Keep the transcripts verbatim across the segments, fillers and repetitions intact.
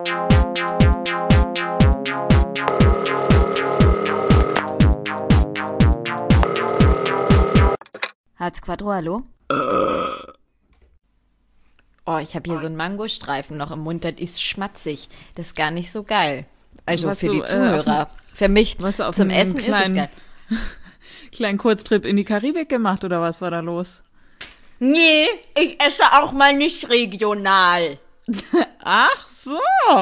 Harz Quattro, hallo? Oh, ich habe hier so einen Mangostreifen noch im Mund, das ist schmatzig. Das ist gar nicht so geil. Also Was für du, die äh, Zuhörer. auf, für mich auf zum Essen kleinen, ist es geil. Kleinen Kurztrip in die Karibik gemacht, oder was war da los? Nee, ich esse auch mal nicht regional. Ach so.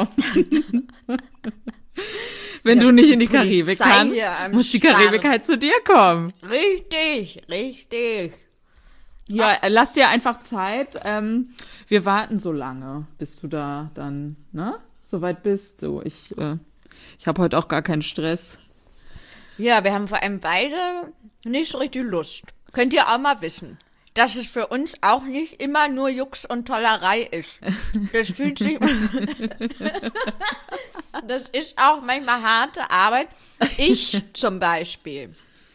Wenn Ja, du nicht in die Polizei Karibik kannst, hier am muss die Karibik Start. halt zu dir kommen. Richtig, richtig. Ja, äh, lass dir einfach Zeit. Ähm, wir warten so lange, bis du da dann, ne, soweit bist. So, ich, äh, ich habe heute auch gar keinen Stress. Ja, wir haben vor allem beide nicht so richtig Lust. Könnt ihr auch mal wissen, dass es für uns auch nicht immer nur Jux und Tollerei ist. Das fühlt sich... Das ist auch manchmal harte Arbeit. Ich zum Beispiel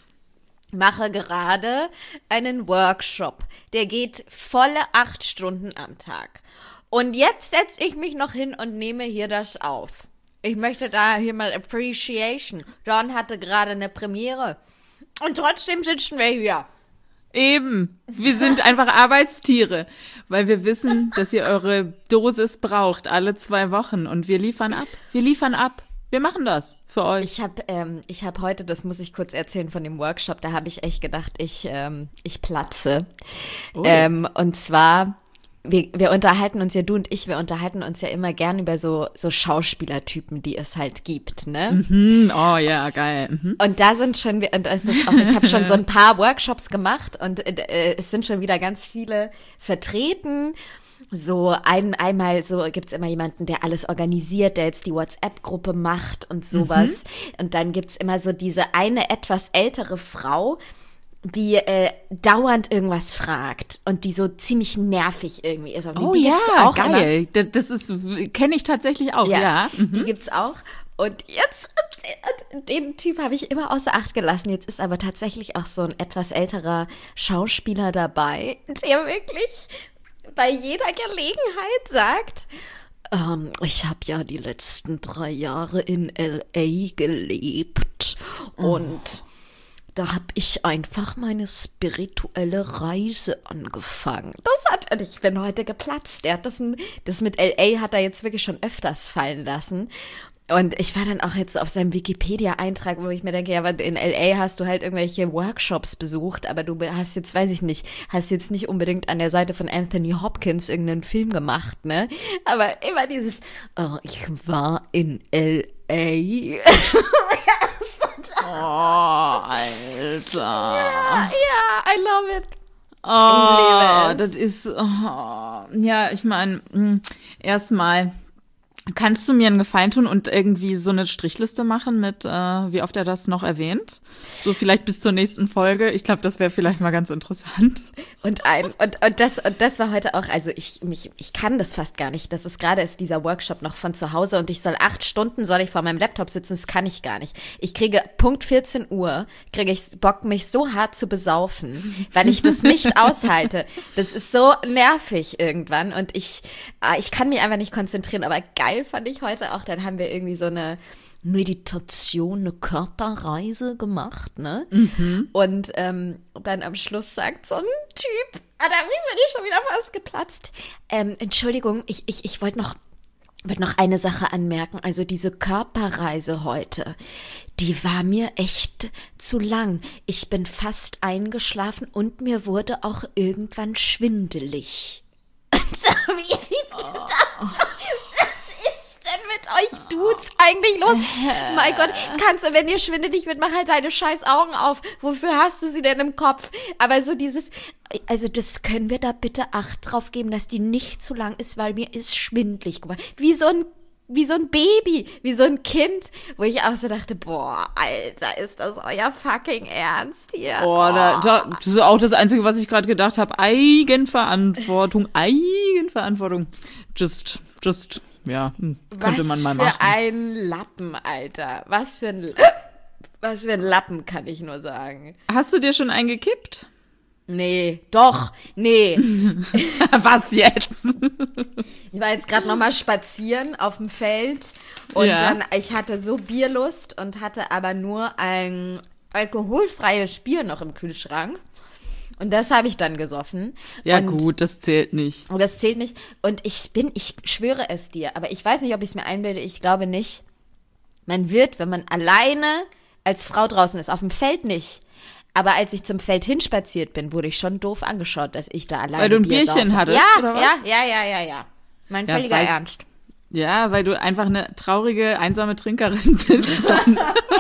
mache gerade einen Workshop. Der geht volle acht Stunden am Tag. Und jetzt setze ich mich noch hin und nehme hier das auf. Ich möchte da hier mal Appreciation. John hatte gerade eine Premiere. Und trotzdem sitzen wir hier. Eben, wir sind einfach Arbeitstiere, weil wir wissen, dass ihr eure Dosis braucht, alle zwei Wochen. Und wir liefern ab, wir liefern ab. Wir machen das für euch. Ich habe ähm, ich hab heute, das muss ich kurz erzählen von dem Workshop, da habe ich echt gedacht, ich, ähm, ich platze. Ähm, und zwar, wir, wir unterhalten uns ja, du und ich, wir unterhalten uns ja immer gern über so, so Schauspielertypen, die es halt gibt, ne? Mhm, oh ja, geil. Mhm. Und da sind schon, und es ist auch, ich habe schon so ein paar Workshops gemacht und äh, es sind schon wieder ganz viele vertreten. So ein, einmal so gibt's immer jemanden, der alles organisiert, der jetzt die WhatsApp-Gruppe macht und sowas. Mhm. Und dann gibt's immer so diese eine etwas ältere Frau, die äh, dauernd irgendwas fragt und die so ziemlich nervig irgendwie ist. Oh die ja, gibt's auch geil. Immer. Das ist, kenne ich tatsächlich auch, ja. ja. Mhm. Die mhm. gibt's auch. Und jetzt, den Typ habe ich immer außer Acht gelassen. Jetzt ist aber tatsächlich auch so ein etwas älterer Schauspieler dabei, der wirklich bei jeder Gelegenheit sagt, ähm, ich habe ja die letzten drei Jahre in L A gelebt und oh. Da habe ich einfach meine spirituelle Reise angefangen. Das hat, und ich bin heute geplatzt. Der hat das, das mit L A hat er jetzt wirklich schon öfters fallen lassen. Und ich war dann auch jetzt auf seinem Wikipedia-Eintrag, wo ich mir denke, ja, aber in L A hast du halt irgendwelche Workshops besucht, aber du hast jetzt, weiß ich nicht, hast jetzt nicht unbedingt an der Seite von Anthony Hopkins irgendeinen Film gemacht, ne? Aber immer dieses, oh, ich war in L A. Oh, Alter. Ja, ja, I love it. Oh, ich liebe es. Das ist, oh, ja, ich meine, erstmal, kannst du mir einen Gefallen tun und irgendwie so eine Strichliste machen mit, äh, wie oft er das noch erwähnt? So vielleicht bis zur nächsten Folge. Ich glaube, das wäre vielleicht mal ganz interessant. Und ein und, und das und das war heute auch, also ich mich ich kann das fast gar nicht. Das ist gerade ist dieser Workshop noch von zu Hause und ich soll acht Stunden soll ich vor meinem Laptop sitzen. Das kann ich gar nicht. Ich kriege Punkt vierzehn Uhr kriege ich Bock, mich so hart zu besaufen, weil ich das nicht aushalte. Das ist so nervig irgendwann und ich ich kann mich einfach nicht konzentrieren. Aber geil fand ich heute auch, dann haben wir irgendwie so eine Meditation, eine Körperreise gemacht, ne? Mhm. Und ähm, dann am Schluss sagt so ein Typ, ah, da bin ich schon wieder fast geplatzt. Ähm, Entschuldigung, ich, ich, ich wollte noch, wollt noch eine Sache anmerken. Also diese Körperreise heute, die war mir echt zu lang. Ich bin fast eingeschlafen und mir wurde auch irgendwann schwindelig. Und da hab ich gedacht, mit euch Dudes eigentlich los? Mein Gott, kannst du, wenn dir schwindelig wird, mach halt deine scheiß Augen auf. Wofür hast du sie denn im Kopf? Aber so dieses, also das können wir da bitte Acht drauf geben, dass die nicht zu lang ist, weil mir ist schwindelig geworden. Wie so ein Wie so ein Baby, wie so ein Kind, wo ich auch so dachte, boah, Alter, ist das euer fucking Ernst hier? Boah, da, da, das ist auch das Einzige, was ich gerade gedacht habe. Eigenverantwortung, Eigenverantwortung. Just, just, ja, könnte was man mal machen. Was für ein Lappen, Alter. Was für ein, was für ein Lappen, kann ich nur sagen. Hast du dir schon eingekippt? Nee, doch, nee. Was jetzt? Ich war jetzt gerade nochmal spazieren auf dem Feld und Ja. dann, ich hatte so Bierlust und hatte aber nur ein alkoholfreies Bier noch im Kühlschrank. Und das habe ich dann gesoffen. Ja und, gut, das zählt nicht. Und das zählt nicht. Und ich bin, ich schwöre es dir, aber ich weiß nicht, ob ich es mir einbilde, ich glaube nicht. Man wird, wenn man alleine als Frau draußen ist, auf dem Feld nicht. Aber als ich zum Feld hinspaziert bin, wurde ich schon doof angeschaut, dass ich da alleine Weil du ein Bier Bierchen saufe. hattest, ja, oder was? Ja, ja, ja, ja, ja. Mein Ja, völliger weil- Ernst. Ja, weil du einfach eine traurige, einsame Trinkerin bist. Dann.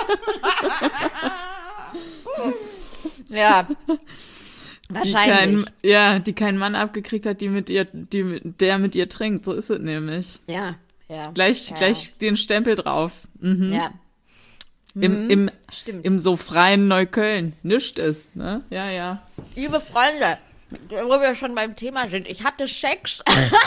Ja, Die wahrscheinlich. kein, ja, die keinen Mann abgekriegt hat, die mit ihr, die, mit- der mit ihr trinkt. So ist es nämlich. Ja, ja. Gleich, ja. gleich den Stempel drauf. Mhm. Ja, Im, im, stimmt. Im so freien Neukölln. Nischt ist, ne? Ja, ja. Liebe Freunde, wo wir schon beim Thema sind, ich hatte Sex.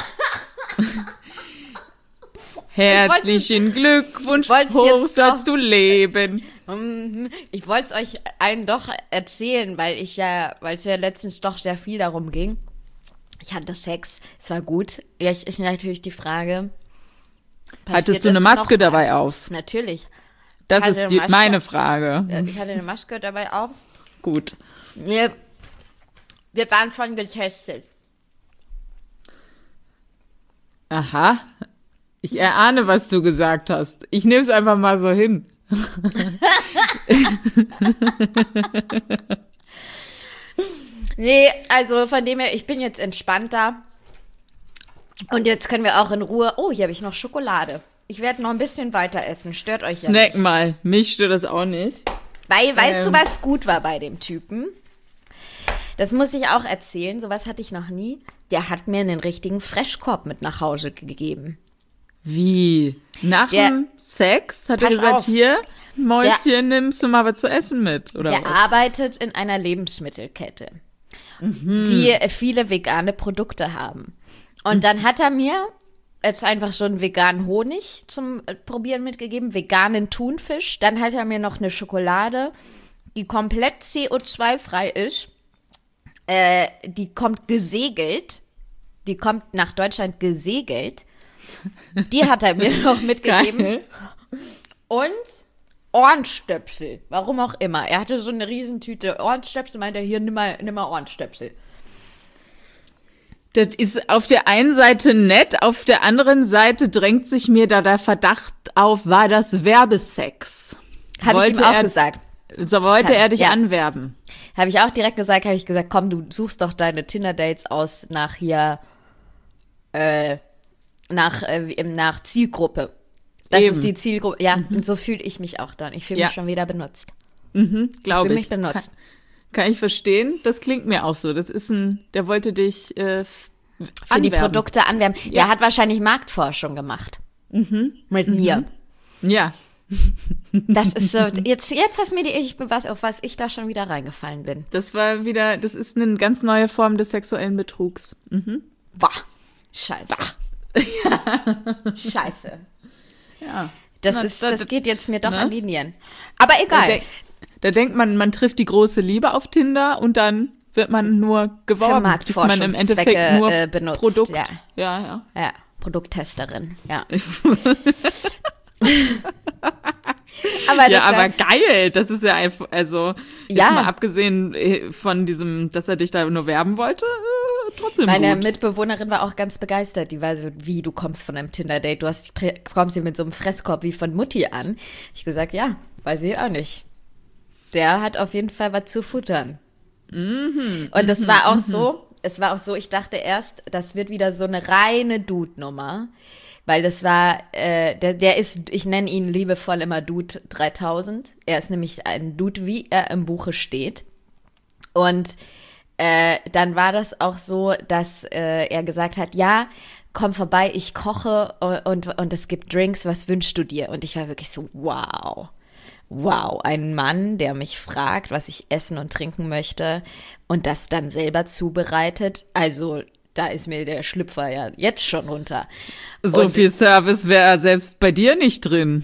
Herzlichen Glückwunsch, wollt's hoch jetzt sollst doch- du leben. Mhm. Ich wollte es euch allen doch erzählen, weil ich ja, weil es ja letztens doch sehr viel darum ging. Ich hatte Sex, es war gut. Jetzt ist natürlich die Frage, passiert Hattest du eine es Maske noch mal? dabei auf? Natürlich. Das hatte ist eine die, Maske. meine Frage. Äh, Ich hatte eine Maske dabei auf. Gut. Wir, wir waren schon getestet. Aha. Ich erahne, was du gesagt hast. Ich nehme es einfach mal so hin. Nee, also von dem her, ich bin jetzt entspannter. Und jetzt können wir auch in Ruhe. Oh, hier habe ich noch Schokolade. Ich werde noch ein bisschen weiter essen. Stört euch ja Snack nicht. mal. Mich stört das auch nicht. Weil, weißt du, Ähm. was gut war bei dem Typen? Das muss ich auch erzählen. Sowas hatte ich noch nie. Der hat mir einen richtigen Freshkorb mit nach Hause gegeben. Wie? Nach Der- dem Sex hat er Pass gesagt, auf. hier, Mäuschen, nimmst du mal was zu essen mit? Oder Der was? arbeitet in einer Lebensmittelkette, Mhm. die viele vegane Produkte haben. Und dann hat er mir jetzt einfach so einen veganen Honig zum äh, Probieren mitgegeben, veganen Thunfisch. Dann hat er mir noch eine Schokolade, die komplett C O zwei frei ist. Äh, die kommt gesegelt. Die kommt nach Deutschland gesegelt. Die hat er mir noch mitgegeben. Geil. Und Ohrenstöpsel. Warum auch immer. Er hatte so eine Riesentüte Ohrenstöpsel, meinte er, hier, nimm mal, nimm mal Ohrenstöpsel. Das ist auf der einen Seite nett, auf der anderen Seite drängt sich mir da der Verdacht auf, war das Werbesex? Habe ich ihm Wollte auch er- gesagt. So wollte er dich Ja. anwerben. Habe ich auch direkt gesagt, habe ich gesagt, komm, du suchst doch deine Tinder-Dates aus nach hier, äh, nach, äh, nach Zielgruppe. Das Eben. ist die Zielgruppe. Ja, und so fühle ich mich auch dann. Ich fühle Ja. mich schon wieder benutzt. Mhm, glaube Fühle ich. mich benutzt. Kann, kann ich verstehen. Das klingt mir auch so. Das ist ein, der wollte dich äh, f- Für die anwerben. Produkte anwerben. Ja. Der hat wahrscheinlich Marktforschung gemacht. Mhm. Mit mir. Ja. Das ist so, jetzt, jetzt hast du mir die, ich, was, auf was ich da schon wieder reingefallen bin. Das war wieder, das ist eine ganz neue Form des sexuellen Betrugs. Mhm. Boah, scheiße. Scheiße. Ja. Das, Na, ist, da- das geht jetzt mir doch ne? an die Nieren. Aber Da, egal. denk, da denkt man, man trifft die große Liebe auf Tinder und dann wird man nur geworben, bis man im Endeffekt Marktforschungszwecke, nur äh, benutzt, Produkt. ja. Ja, ja. Ja, Produkttesterin, ja. aber das Ja, war, aber geil. Das ist ja einfach, also, jetzt Ja. mal abgesehen äh, von diesem, dass er dich da nur werben wollte, äh, trotzdem meine gut. Mitbewohnerin war auch ganz begeistert. Die war so, wie, du kommst von einem Tinder-Date, du hast, die- kommst hier mit so einem Fresskorb wie von Mutti an. Ich gesagt, ja, weiß ich auch nicht. Der hat auf jeden Fall was zu futtern. Mhm, Und das war auch so, es war auch so, ich dachte erst, das wird wieder so eine reine Dude-Nummer. Weil das war, äh, der, der ist, ich nenne ihn liebevoll immer Dude dreitausend. Er ist nämlich ein Dude, wie er im Buche steht. Und äh, dann war das auch so, dass äh, er gesagt hat, ja, komm vorbei, ich koche und, und, und es gibt Drinks, was wünschst du dir? Und ich war wirklich so, wow. Wow, ein Mann, der mich fragt, was ich essen und trinken möchte und das dann selber zubereitet. Also da ist mir der Schlüpfer ja jetzt schon runter. So Und viel Service wäre selbst bei dir nicht drin.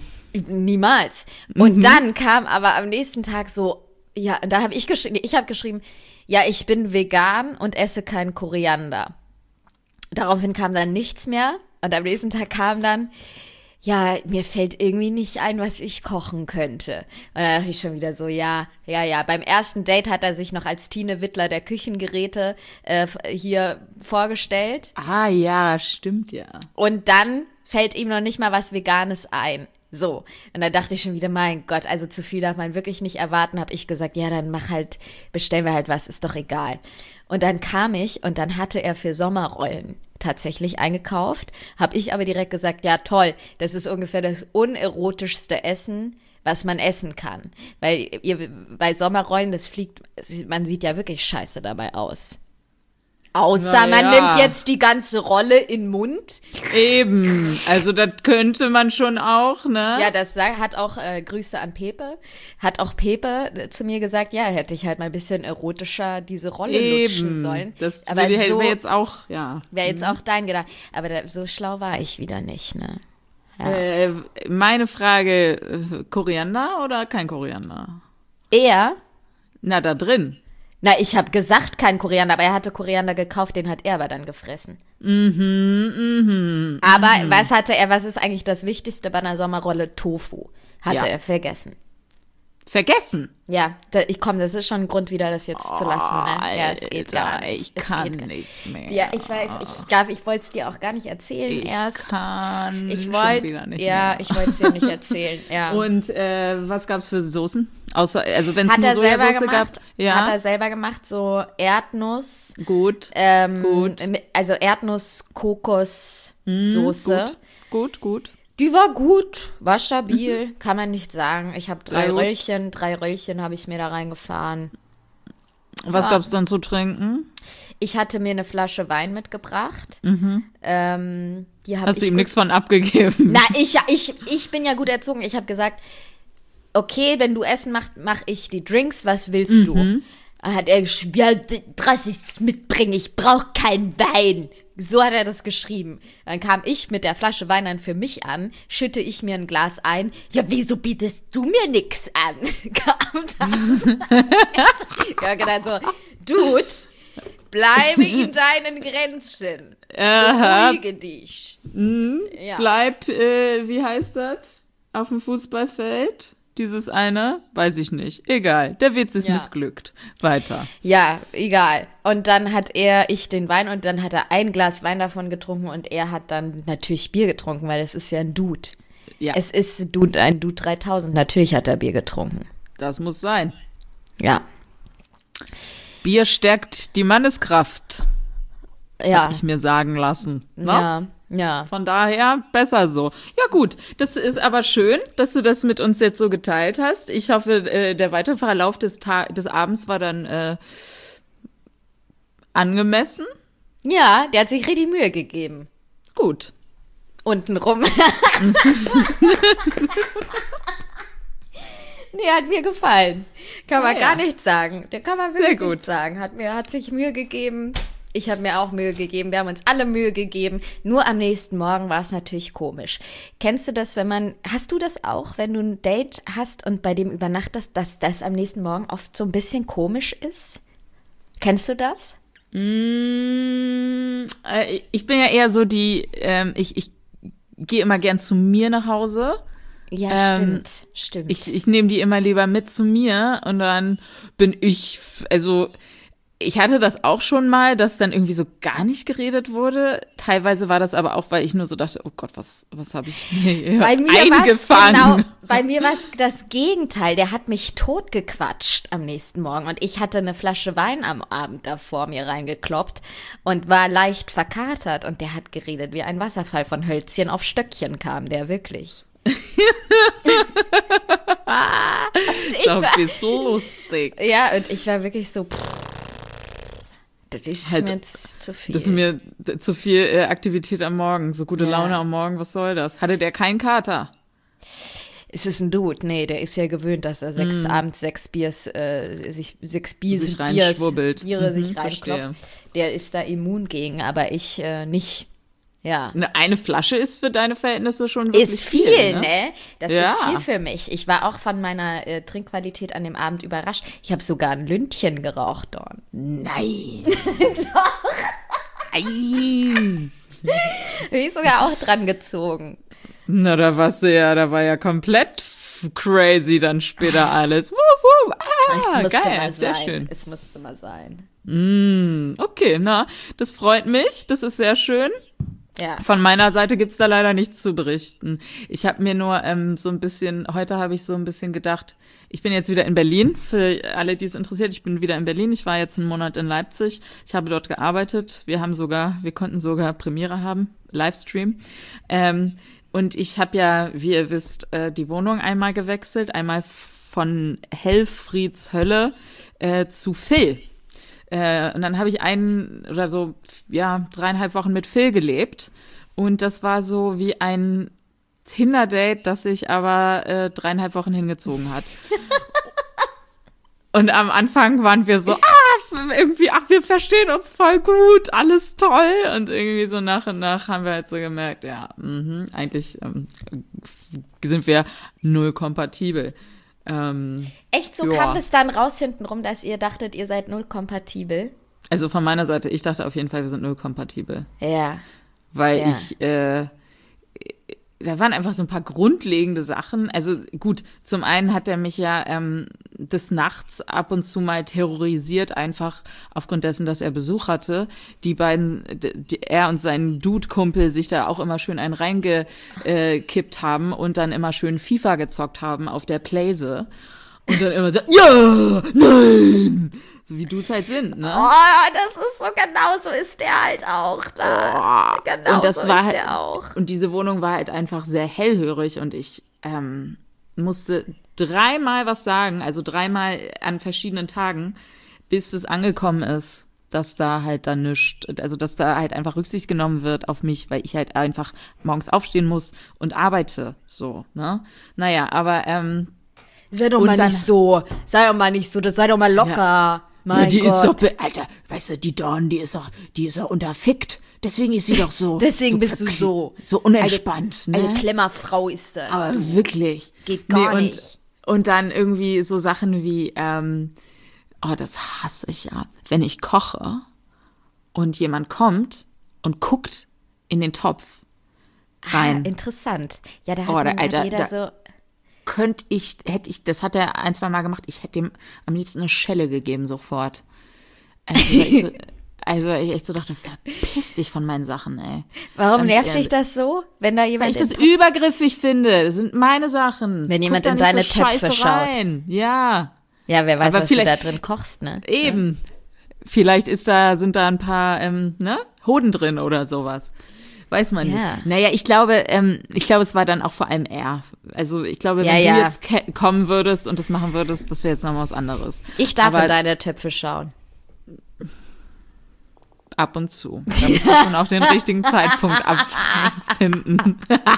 niemals. Und dann kam aber am nächsten Tag so, ja, und da habe ich geschrieben, ich habe geschrieben, ja, ich bin vegan und esse keinen Koriander. Daraufhin kam dann nichts mehr und am nächsten Tag kam dann, ja, mir fällt irgendwie nicht ein, was ich kochen könnte. Und dann dachte ich schon wieder so, ja, ja, ja. Beim ersten Date hat er sich noch als Tine Wittler der Küchengeräte äh, hier vorgestellt. Ah ja, stimmt ja. Und dann fällt ihm noch nicht mal was Veganes ein. So, und da dachte ich schon wieder, mein Gott, also zu viel darf man wirklich nicht erwarten. Habe ich gesagt, ja, dann mach halt, bestellen wir halt was, ist doch egal. Und dann kam ich und dann hatte er für Sommerrollen tatsächlich eingekauft. Habe ich aber direkt gesagt, ja toll, das ist ungefähr das unerotischste Essen, was man essen kann. Weil ihr bei Sommerrollen, das fliegt, man sieht ja wirklich scheiße dabei aus. Außer Na man ja. nimmt jetzt die ganze Rolle in den Mund. Eben, also das könnte man schon auch, ne? Ja, das sa- hat auch, äh, Grüße an Pepe, hat auch Pepe äh, zu mir gesagt, ja, hätte ich halt mal ein bisschen erotischer diese Rolle lutschen Eben, sollen. das aber wäre so wär jetzt auch, ja. wäre jetzt auch dein Gedanke. Aber da, so schlau war ich wieder nicht, ne? Ja. Äh, meine Frage, äh, Koriander oder kein Koriander? Er, Na, da drin. na, ich habe gesagt kein Koriander, aber er hatte Koriander gekauft, den hat er aber dann gefressen. Mhm, mhm. Aber was hatte er, was ist eigentlich das Wichtigste bei einer Sommerrolle? Tofu. Hatte Ja. er vergessen. Vergessen. Ja, da, ich komm, das ist schon ein Grund, wieder das jetzt zu lassen. Ne? Ja, es geht gar Alter, nicht. Ich es kann geht gar nicht mehr. Ja, ich weiß, ich darf, ich wollte es dir auch gar nicht erzählen Ich erst. kann Ich schon wollte, wieder nicht ja, mehr. ich wollte es dir nicht erzählen. Ja. Und äh, was gab's für Soßen? Außer, also wenn es Hat nur er selber Sojasauce gemacht? gab. Ja, Hat er selber gemacht, so Erdnuss, gut. ähm, Gut. also Erdnuss-Kokos-Soße. Gut, gut, gut. Die war gut, war stabil, kann man nicht sagen. Ich habe drei Sehr gut. Röllchen, drei Röllchen habe ich mir da reingefahren. Was Ja. gab's dann zu trinken? Ich hatte mir eine Flasche Wein mitgebracht. Ähm, die hab Hast du ich ihm gut- nichts von abgegeben? Na, ich, ich, ich bin ja gut erzogen. Ich habe gesagt, okay, wenn du Essen machst, mache ich die Drinks. Was willst Mhm. du? Dann hat er geschrieben, ja, was ich mitbringen, ich brauche keinen Wein. So hat er das geschrieben. Dann kam ich mit der Flasche Wein dann für mich an, schütte ich mir ein Glas ein. Ja, wieso bietest du mir nix an? Kam dann. Ja, gedacht so, Dude, bleibe in deinen Grenzen. Aha. Beruhige dich. Ja. Bleib, äh, wie heißt das? Auf dem Fußballfeld? Dieses eine? Weiß ich nicht. Egal. Der Witz ist Ja. missglückt. Weiter. Ja, egal. Und dann hat er, ich den Wein und dann hat er ein Glas Wein davon getrunken und er hat dann natürlich Bier getrunken, weil es ist ja ein Dude. Ja, Es ist Dude, ein Dude dreitausend. Natürlich hat er Bier getrunken. das muss sein. Ja. Bier stärkt die Manneskraft, Ja. hab ich mir sagen lassen. Ne? Ja. Ja. Von daher besser so. Ja gut, das ist aber schön, dass du das mit uns jetzt so geteilt hast. Ich hoffe, äh, der weitere Verlauf des, Ta- des Abends war dann äh, angemessen. Ja, der hat sich richtig Mühe gegeben. Gut. Untenrum. Nee, hat mir gefallen. Kann man Ah, gar ja. nicht sagen. Der kann man Sehr wirklich gut. nicht sagen. Hat mir, hat sich Mühe gegeben. Ich habe mir auch Mühe gegeben. Wir haben uns alle Mühe gegeben. Nur am nächsten Morgen war es natürlich komisch. Kennst du das, wenn man, hast du das auch, wenn du ein Date hast und bei dem übernachtest, dass das am nächsten Morgen oft so ein bisschen komisch ist? Kennst du das? Mm, äh, ich bin ja eher so die, ähm, ich, ich gehe immer gern zu mir nach Hause. Ja, Ähm, stimmt. Stimmt. Ich, ich nehme die immer lieber mit zu mir und dann bin ich, also ich hatte das auch schon mal, dass dann irgendwie so gar nicht geredet wurde. Teilweise war das aber auch, weil ich nur so dachte, oh Gott, was, was habe ich mir Bei mir war's eingefangen? genau, bei mir war es das Gegenteil. Der hat mich totgequatscht am nächsten Morgen. Und ich hatte eine Flasche Wein am Abend davor mir reingekloppt und war leicht verkatert. Und der hat geredet wie ein Wasserfall. Von Hölzchen auf Stöckchen kam der wirklich. Ist doch ein bisschen lustig. Ja, und ich war wirklich so, pff, das ist Halt, mir jetzt zu viel. Das ist mir d- zu viel äh, Aktivität am Morgen, so gute Ja. Laune am Morgen, was soll das? Hatte der keinen Kater? Es ist ein Dude, nee, der ist ja gewöhnt, dass er sechs abends sechs Biers, äh, sich sechs Bier, Sich Biers, reinschwurbelt. Biere Mhm, sich verstehe. reinkloppt. Der ist da immun gegen, aber ich äh, nicht. Ja. Eine, eine Flasche ist für deine Verhältnisse schon wirklich Ist viel, viel, ne? ne? Das Ja. ist viel für mich. Ich war auch von meiner äh, Trinkqualität an dem Abend überrascht. Ich habe sogar ein Lündchen geraucht, Dawn. Nein. Nein. Bin ich sogar auch dran gezogen. Na, da warst du ja, da war ja komplett f- crazy dann später alles. Wuh, wuh. Ah, es musste geil, mal sehr sein. schön. Es musste mal sein. Mm, okay, na, das freut mich. Das ist sehr schön. Ja. Von meiner Seite gibt's da leider nichts zu berichten. Ich habe mir nur ähm, so ein bisschen, heute habe ich so ein bisschen gedacht, ich bin jetzt wieder in Berlin, für alle, die es interessiert, ich bin wieder in Berlin. Ich war jetzt einen Monat in Leipzig. Ich habe dort gearbeitet. Wir haben sogar, wir konnten sogar Premiere haben, Livestream. Ähm, und ich habe ja, wie ihr wisst, äh, die Wohnung einmal gewechselt. Einmal von Helfrieds Hölle äh, zu Phil. Äh, und dann habe ich einen oder so, ja, dreieinhalb Wochen mit Phil gelebt. Und das war so wie ein Tinder-Date, das sich aber äh, dreieinhalb Wochen hingezogen hat. Und am Anfang waren wir so, ah, irgendwie, ach, wir verstehen uns voll gut, alles toll. Und irgendwie so nach und nach haben wir halt so gemerkt, ja, mh, eigentlich ähm, sind wir null kompatibel. Ähm, Echt, so ja. kam das dann raus hintenrum, dass ihr dachtet, ihr seid null kompatibel? Also von meiner Seite, ich dachte auf jeden Fall, wir sind null kompatibel. Ja. Weil Ja. ich, äh, da waren einfach so ein paar grundlegende Sachen. Also gut, zum einen hat er mich ja ähm, des Nachts ab und zu mal terrorisiert, einfach aufgrund dessen, dass er Besuch hatte. Die beiden, die, er und sein Dude-Kumpel sich da auch immer schön einen reingekippt haben und dann immer schön FIFA gezockt haben auf der Playse. Und dann immer so, ja, nein! So wie Dudes halt sind, ne? Oh, das ist so, genau so ist der halt auch da. Oh. Genau Und das so war ist halt, der auch. Und diese Wohnung war halt einfach sehr hellhörig und ich ähm, musste dreimal was sagen, also dreimal an verschiedenen Tagen, bis es angekommen ist, dass da halt dann nichts, also dass da halt einfach Rücksicht genommen wird auf mich, weil ich halt einfach morgens aufstehen muss und arbeite, so, ne? Naja, aber ähm, Sei doch Und mal dann- nicht so. Sei doch mal nicht so. Das sei doch mal locker. Mein ja, die Gott. ist doch, be- Alter, weißt du, die Dawn, die ist doch, die ist doch unterfickt. Deswegen ist sie doch so. Deswegen so bist du verk- so. So unenspannt, Eine ne? Klemmerfrau ist das. Aber du. wirklich. Geht gar und, nicht. Und dann irgendwie so Sachen wie, ähm, oh, das hasse ich ja. Wenn ich koche und jemand kommt und guckt in den Topf rein, Ah, interessant. Ja, da hat, Oh, da- man, Alter, hat jeder da- so. könnte ich, hätte ich, das hat er ein, zwei Mal gemacht, ich hätte ihm am liebsten eine Schelle gegeben sofort. Also, weil ich so, also ich echt so dachte, verpiss dich von meinen Sachen, ey. Warum Ganz nervt ehrlich. dich das so, wenn da Weil jemand ich das im- übergriffig finde. Das sind meine Sachen. Wenn jemand Guck da in nicht deine so Töpfe scheiße schaut. rein. Ja. Ja, wer weiß, Aber was du da vielleicht- drin kochst, ne? Eben. Vielleicht ist da, sind da ein paar, ähm, ne, Hoden drin oder sowas. Weiß man Ja. nicht. Naja, ich glaube, ähm, ich glaube, es war dann auch vor allem er. Also ich glaube, wenn Ja, du ja. jetzt ke- kommen würdest und das machen würdest, das wäre jetzt nochmal was anderes. Ich darf Aber in deine Töpfe schauen. ab und zu. Da musst du schon auch den richtigen Zeitpunkt abfinden.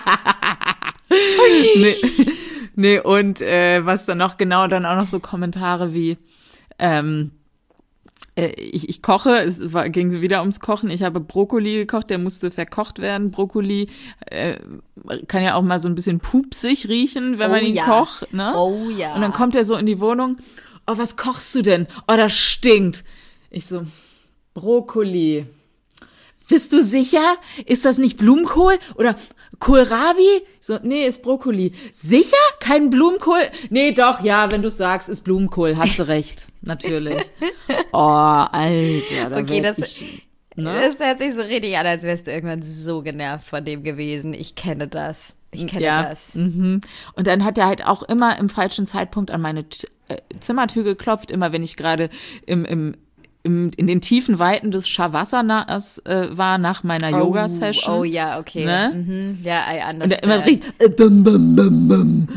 nee, nee, und äh, was dann noch genau, dann auch noch so Kommentare wie, ähm, äh, ich, ich koche, es war, ging wieder ums Kochen, ich habe Brokkoli gekocht, der musste verkocht werden. Brokkoli äh, kann ja auch mal so ein bisschen pupsig riechen, wenn Oh man ihn ja. kocht, ne? Oh ja. Und dann kommt er so in die Wohnung, oh, was kochst du denn? Oh, das stinkt. Ich so, Brokkoli. Bist du sicher? Ist das nicht Blumenkohl oder Kohlrabi? So, nee, ist Brokkoli. Sicher? Kein Blumenkohl? Nee, doch, ja, wenn du sagst, ist Blumenkohl, hast du recht. Natürlich. Oh, Alter. Da Okay, werd das, ich, ne? das hört sich so richtig an, als wärst du irgendwann so genervt von dem gewesen. Ich kenne das. Ich kenne ja. das. Mhm. Und dann hat er halt auch immer im falschen Zeitpunkt an meine T- äh, Zimmertür geklopft, immer wenn ich gerade im, im Im, in den tiefen Weiten des Shavasanas äh, war nach meiner Oh, Yoga-Session. Oh ja, okay. Ne? Mhm. Ja, I Und er understand. immer richtig, äh, bum, bum, bum, bum.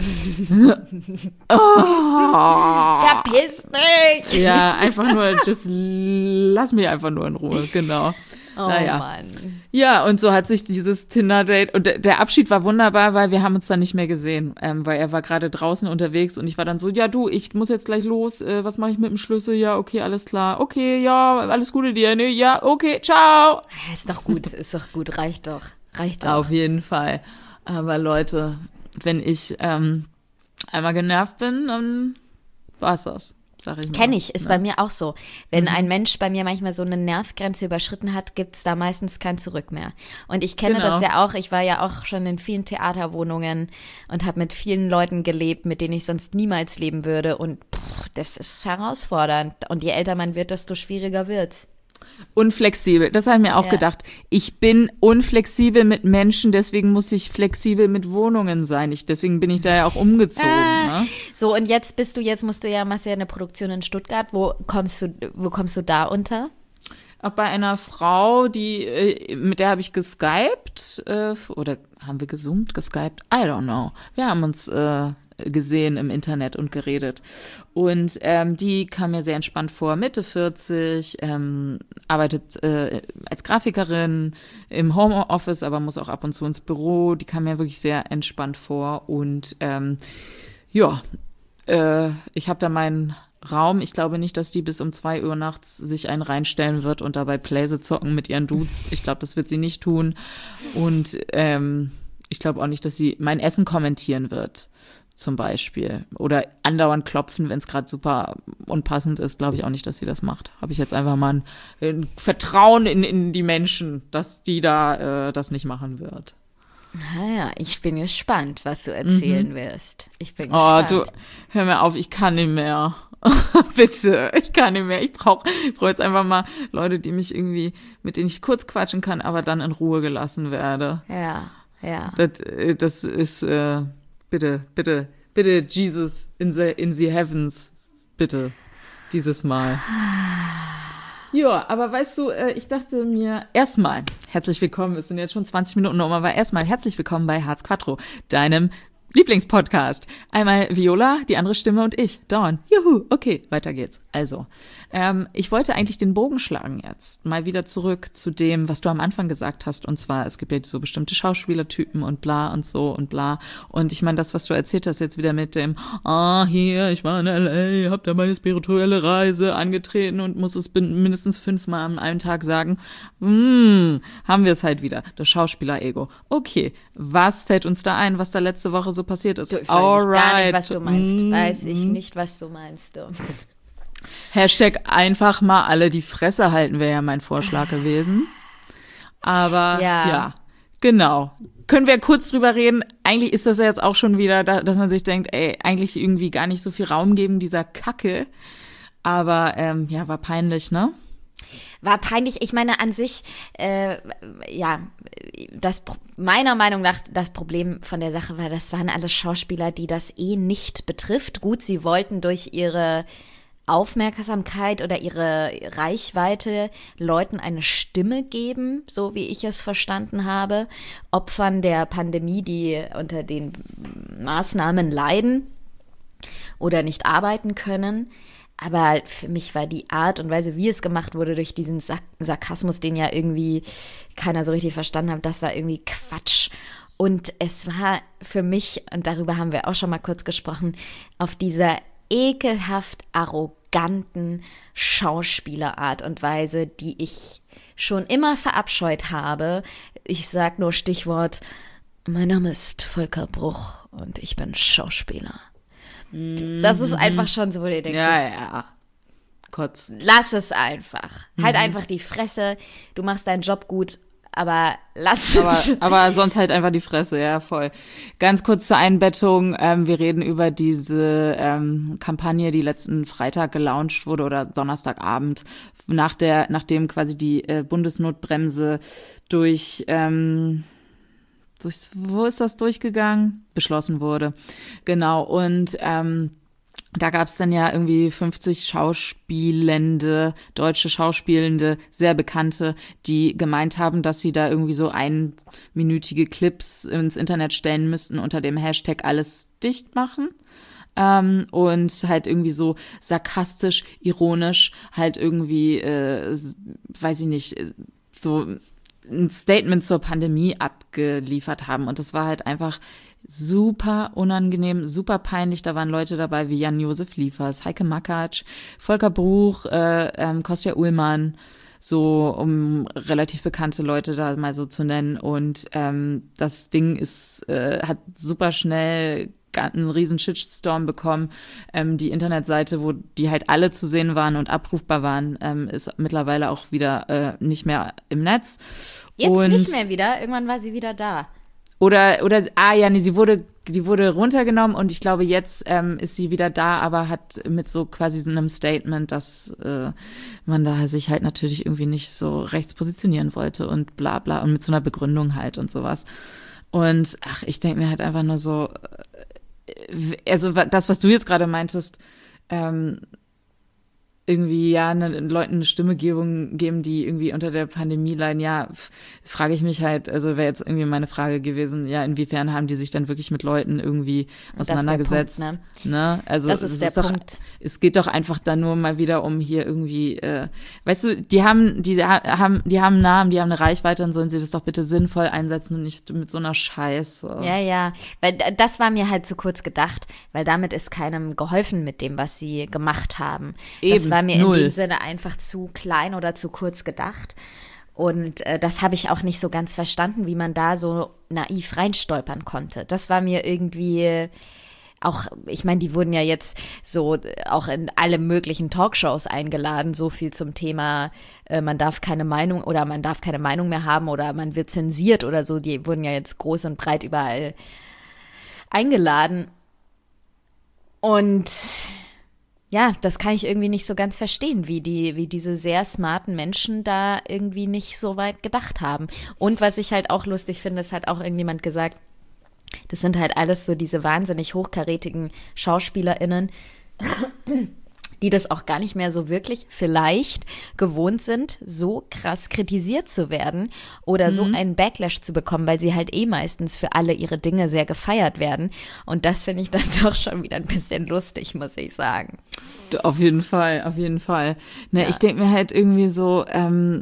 oh. Verpiss dich! Ja, einfach nur, just lass mich einfach nur in Ruhe, genau. Oh naja. Mann. Ja, und so hat sich dieses Tinder-Date, und der, der Abschied war wunderbar, weil wir haben uns dann nicht mehr gesehen, ähm, weil er war gerade draußen unterwegs und ich war dann so, ja du, ich muss jetzt gleich los, äh, was mache ich mit dem Schlüssel? Ja, okay, alles klar, okay, ja, alles Gute dir, ne, ja, okay, ciao. Ist doch gut, ist doch gut, reicht doch. Reicht auch. Auf jeden Fall. Aber Leute, wenn ich ähm, einmal genervt bin, dann war's das. Sag ich mal. Kenne ich, ist ne? bei mir auch so. Wenn Mhm. ein Mensch bei mir manchmal so eine Nervgrenze überschritten hat, gibt es da meistens kein Zurück mehr. Und ich kenne Genau. das ja auch, ich war ja auch schon in vielen Theaterwohnungen und habe mit vielen Leuten gelebt, mit denen ich sonst niemals leben würde. Und pff, das ist herausfordernd. Und je älter man wird, desto schwieriger wird's. Unflexibel, das habe ich mir auch Ja. gedacht. Ich bin unflexibel mit Menschen, deswegen muss ich flexibel mit Wohnungen sein. Ich, deswegen bin ich da ja auch umgezogen. Ah. Ne? So, und jetzt bist du, jetzt musst du ja, machst ja eine Produktion in Stuttgart. Wo kommst du, wo kommst du da unter? Auch bei einer Frau, die, äh, mit der habe ich geskypt, äh, oder haben wir gezoomt, geskypt? I don't know. Wir haben uns äh, gesehen im Internet und geredet. Und ähm, die kam mir sehr entspannt vor, Mitte vierzig, ähm, arbeitet äh, als Grafikerin im Homeoffice, aber muss auch ab und zu ins Büro. Die kam mir wirklich sehr entspannt vor. Und ähm, ja, äh, ich habe da meinen Raum. Ich glaube nicht, dass die bis um zwei Uhr nachts sich einen reinstellen wird und dabei Playse zocken mit ihren Dudes. Ich glaube, das wird sie nicht tun. Und ähm, ich glaube auch nicht, dass sie mein Essen kommentieren wird, zum Beispiel. Oder andauernd klopfen, wenn es gerade super unpassend ist. Glaube ich auch nicht, dass sie das macht. Habe ich jetzt einfach mal ein, ein Vertrauen in, in die Menschen, dass die da äh, das nicht machen wird. Naja, ich bin gespannt, was du erzählen wirst. Ich bin Oh, gespannt. du, hör mir auf, ich kann nicht mehr. Bitte, ich kann nicht mehr. Ich brauche ich brauch jetzt einfach mal Leute, die mich irgendwie, mit denen ich kurz quatschen kann, aber dann in Ruhe gelassen werde. Ja, ja. Das, äh, das ist, äh, bitte, bitte, bitte, Jesus in the, in the heavens, bitte, dieses Mal. Ja, aber weißt du, äh, ich dachte mir, erstmal, herzlich willkommen, es sind jetzt schon zwanzig Minuten um, aber erstmal herzlich willkommen bei Harz Quattro, deinem Lieblingspodcast. Einmal Viola, die andere Stimme und ich, Dawn. Juhu, okay, weiter geht's. Also, ähm, ich wollte eigentlich den Bogen schlagen jetzt. Mal wieder zurück zu dem, was du am Anfang gesagt hast. Und zwar, es gibt ja so bestimmte Schauspielertypen und bla und so und bla. Und ich meine, das, was du erzählt hast jetzt wieder mit dem, ah, hier, ich war in L A, hab da meine spirituelle Reise angetreten und muss es bin- mindestens fünfmal an einem Tag sagen. Hm, haben wir es halt wieder. Das Schauspieler-Ego. Okay, was fällt uns da ein, was da letzte Woche so passiert ist? Du, ich weiß gar nicht, Alright. was du meinst. Mm, Weiß ich mm. nicht, was du meinst. Du. Hashtag einfach mal alle die Fresse halten wäre ja mein Vorschlag gewesen. Aber ja. Ja. genau. Können wir kurz drüber reden? Eigentlich ist das ja jetzt auch schon wieder, da, dass man sich denkt, ey, eigentlich irgendwie gar nicht so viel Raum geben dieser Kacke. Aber ähm, ja, war peinlich, ne? War peinlich. Ich meine, an sich, äh, ja, das meiner Meinung nach das Problem von der Sache war, das waren alles Schauspieler, die das eh nicht betrifft. Gut, sie wollten durch ihre Aufmerksamkeit oder ihre Reichweite Leuten eine Stimme geben, so wie ich es verstanden habe, Opfern der Pandemie, die unter den Maßnahmen leiden oder nicht arbeiten können. Aber für mich war die Art und Weise, wie es gemacht wurde, durch diesen Sark- Sarkasmus, den ja irgendwie keiner so richtig verstanden hat, das war irgendwie Quatsch. Und es war für mich, und darüber haben wir auch schon mal kurz gesprochen, auf dieser ekelhaft arroganten Schauspielerart und Weise, die ich schon immer verabscheut habe. Ich sag nur Stichwort, mein Name ist Volker Bruch und ich bin Schauspieler. Das ist einfach schon so, wo du denkst, Ja, ja. Kotz. lass es einfach. Halt Mhm. einfach die Fresse. Du machst deinen Job gut, aber lass Aber, es. aber sonst halt einfach die Fresse, ja, voll. Ganz kurz zur Einbettung, ähm, wir reden über diese ähm, Kampagne, die letzten Freitag gelauncht wurde oder Donnerstagabend, nach der, nachdem quasi die äh, Bundesnotbremse durch, ähm, durch, wo ist das durchgegangen? Beschlossen wurde. Genau, und ähm, da gab es dann ja irgendwie fünfzig Schauspielende, deutsche Schauspielende, sehr bekannte, die gemeint haben, dass sie da irgendwie so einminütige Clips ins Internet stellen müssten unter dem Hashtag alles dicht machen. Ähm, und halt irgendwie so sarkastisch, ironisch halt irgendwie, äh, weiß ich nicht, so ein Statement zur Pandemie abgeliefert haben. Und das war halt einfach super unangenehm, super peinlich. Da waren Leute dabei wie Jan-Josef Liefers, Heike Makatsch, Volker Bruch, äh, ähm, Kostja Ullmann, so um relativ bekannte Leute da mal so zu nennen. Und ähm, das Ding ist, äh, hat super schnell einen riesen Shitstorm bekommen. Ähm, die Internetseite, wo die halt alle zu sehen waren und abrufbar waren, ähm, ist mittlerweile auch wieder äh, nicht mehr im Netz. Jetzt und nicht mehr wieder, irgendwann war sie wieder da. Oder, oder, ah ja, nee, sie wurde, die wurde runtergenommen und ich glaube, jetzt ähm, ist sie wieder da, aber hat mit so quasi so einem Statement, dass äh, man da sich halt natürlich irgendwie nicht so rechts positionieren wollte und bla bla und mit so einer Begründung halt und sowas. Und ach, ich denke mir halt einfach nur so, äh, also das, was du jetzt gerade meintest, ähm, irgendwie ja ne, Leuten eine Stimme geben, geben, die irgendwie unter der Pandemie leiden, ja, f- frage ich mich halt, also wäre jetzt irgendwie meine Frage gewesen, ja, inwiefern haben die sich dann wirklich mit Leuten irgendwie auseinandergesetzt? Das ist der Punkt, ne? ne? Also Das ist es der ist doch, Punkt. es geht doch einfach dann nur mal wieder um hier irgendwie, äh, weißt du, die haben, die haben, die haben einen Namen, die haben eine Reichweite, dann sollen sie das doch bitte sinnvoll einsetzen und nicht mit so einer Scheiße. Ja, ja, weil d- das war mir halt zu kurz gedacht, weil damit ist keinem geholfen mit dem, was sie gemacht haben. Das Eben, war mir null. in dem Sinne einfach zu klein oder zu kurz gedacht. Und äh, das habe ich auch nicht so ganz verstanden, wie man da so naiv reinstolpern konnte. Das war mir irgendwie auch, ich meine, die wurden ja jetzt so äh, auch in alle möglichen Talkshows eingeladen, so viel zum Thema, äh, man darf keine Meinung oder man darf keine Meinung mehr haben oder man wird zensiert oder so. Die wurden ja jetzt groß und breit überall eingeladen. Und ja, das kann ich irgendwie nicht so ganz verstehen, wie die, wie diese sehr smarten Menschen da irgendwie nicht so weit gedacht haben. Und was ich halt auch lustig finde, es hat auch irgendjemand gesagt, das sind halt alles so diese wahnsinnig hochkarätigen SchauspielerInnen, die das auch gar nicht mehr so wirklich vielleicht gewohnt sind, so krass kritisiert zu werden oder so einen Backlash zu bekommen, weil sie halt eh meistens für alle ihre Dinge sehr gefeiert werden. Und das finde ich dann doch schon wieder ein bisschen lustig, muss ich sagen. Auf jeden Fall, auf jeden Fall. Ne, Ja. ich denke mir halt irgendwie so, ähm,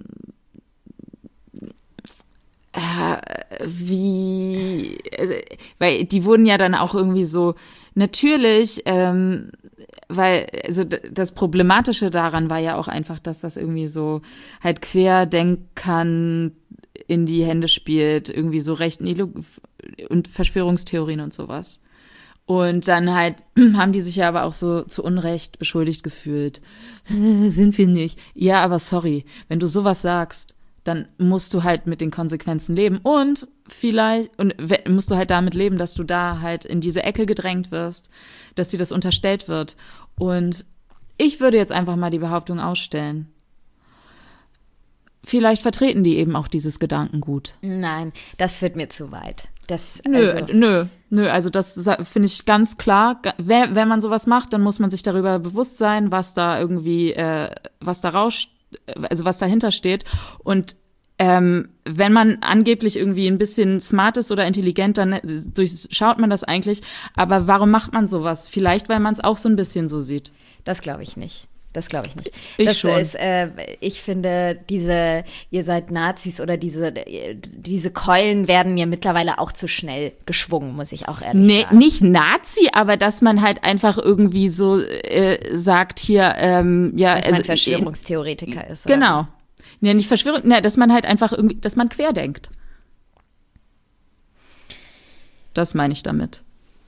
äh, wie, also, weil die wurden ja dann auch irgendwie so, natürlich, ähm, weil, also d- das Problematische daran war ja auch einfach, dass das irgendwie so halt Querdenkern in die Hände spielt, irgendwie so rechten Ilo- und Verschwörungstheorien und sowas. Und dann halt haben die sich ja aber auch so zu Unrecht beschuldigt gefühlt. Sind wir nicht. Ja, aber sorry, wenn du sowas sagst, dann musst du halt mit den Konsequenzen leben und vielleicht und we- musst du halt damit leben, dass du da halt in diese Ecke gedrängt wirst, dass dir das unterstellt wird. Und ich würde jetzt einfach mal die Behauptung ausstellen, vielleicht vertreten die eben auch dieses Gedankengut. Nein, das führt mir zu weit. Das, Nö, also, nö, nö, also das sa- finde ich ganz klar. Ga- Wenn, wenn man sowas macht, dann muss man sich darüber bewusst sein, was da irgendwie, äh, was da raus, also was dahinter steht. Und ähm, wenn man angeblich irgendwie ein bisschen smart ist oder intelligent, dann durchschaut man das eigentlich. Aber warum macht man sowas? Vielleicht, weil man es auch so ein bisschen so sieht. das glaube ich nicht. Das glaube ich nicht. Ich das schon. Ist, äh, ich finde, diese, ihr seid Nazis oder diese, diese Keulen werden mir mittlerweile auch zu schnell geschwungen, muss ich auch ehrlich Nee, sagen. nicht Nazi, aber dass man halt einfach irgendwie so äh, sagt, hier, ähm, ja, Dass man also, Verschwörungstheoretiker ist. Oder? Genau. Nee, nicht Verschwörung, nee, dass man halt einfach irgendwie, dass man querdenkt. Das meine ich damit.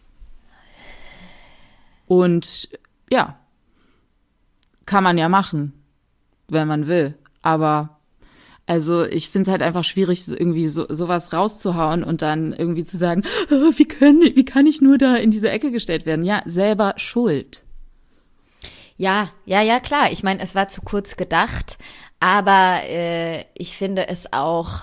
Und ja, kann man ja machen, wenn man will. Aber also ich finde es halt einfach schwierig, so irgendwie so, sowas rauszuhauen und dann irgendwie zu sagen, "Ah, wie, können, wie kann ich nur da in diese Ecke gestellt werden? Ja, selber schuld. Ja, ja, ja, klar. Ich meine, es war zu kurz gedacht, aber äh, ich finde es auch.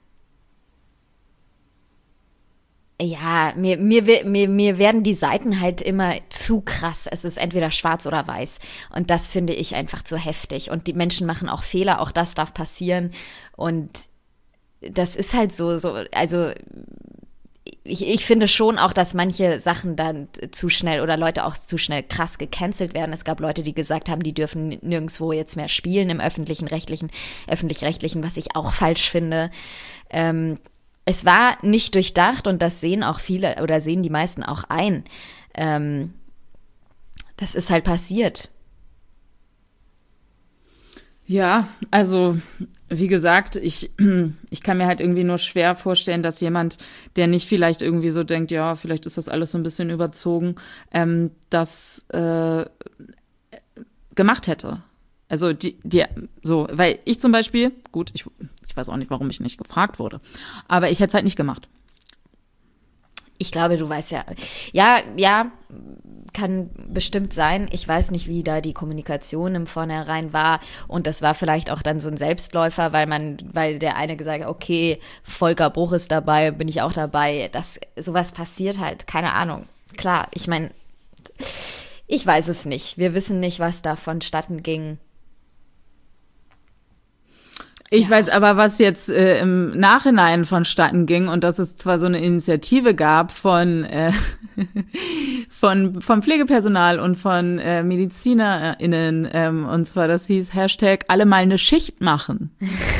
Ja, mir, mir, wi- mir, mir werden die Seiten halt immer zu krass. Es ist entweder schwarz oder weiß. Und das finde ich einfach zu heftig. Und die Menschen machen auch Fehler, auch das darf passieren. Und das ist halt so, so, also ich, ich finde schon auch, dass manche Sachen dann zu schnell oder Leute auch zu schnell krass gecancelt werden. Es gab Leute, die gesagt haben, die dürfen nirgendwo jetzt mehr spielen im öffentlichen rechtlichen, öffentlich-rechtlichen, was ich auch falsch finde. Ähm, Es war nicht durchdacht und das sehen auch viele oder sehen die meisten auch ein. Ähm, das ist halt passiert. Ja, also wie gesagt, ich, ich kann mir halt irgendwie nur schwer vorstellen, dass jemand, der nicht vielleicht irgendwie so denkt, ja, vielleicht ist das alles so ein bisschen überzogen, ähm, das äh, gemacht hätte. Also die, die, so, weil ich zum Beispiel, gut, ich, ich weiß auch nicht, warum ich nicht gefragt wurde, aber ich hätte es halt nicht gemacht. Ich glaube, du weißt ja, ja, ja, kann bestimmt sein. Ich weiß nicht, wie da die Kommunikation im Vornherein war. Und das war vielleicht auch dann so ein Selbstläufer, weil man, weil der eine gesagt hat, okay, Volker Bruch ist dabei, bin ich auch dabei. Das, sowas passiert halt, keine Ahnung. Klar, ich meine, ich weiß es nicht. Wir wissen nicht, was da vonstatten ging. Ich Ja. weiß aber, was jetzt äh, im Nachhinein vonstatten ging und dass es zwar so eine Initiative gab von, äh, von vom Pflegepersonal und von äh, MedizinerInnen, ähm, und zwar das hieß Hashtag alle mal eine Schicht machen.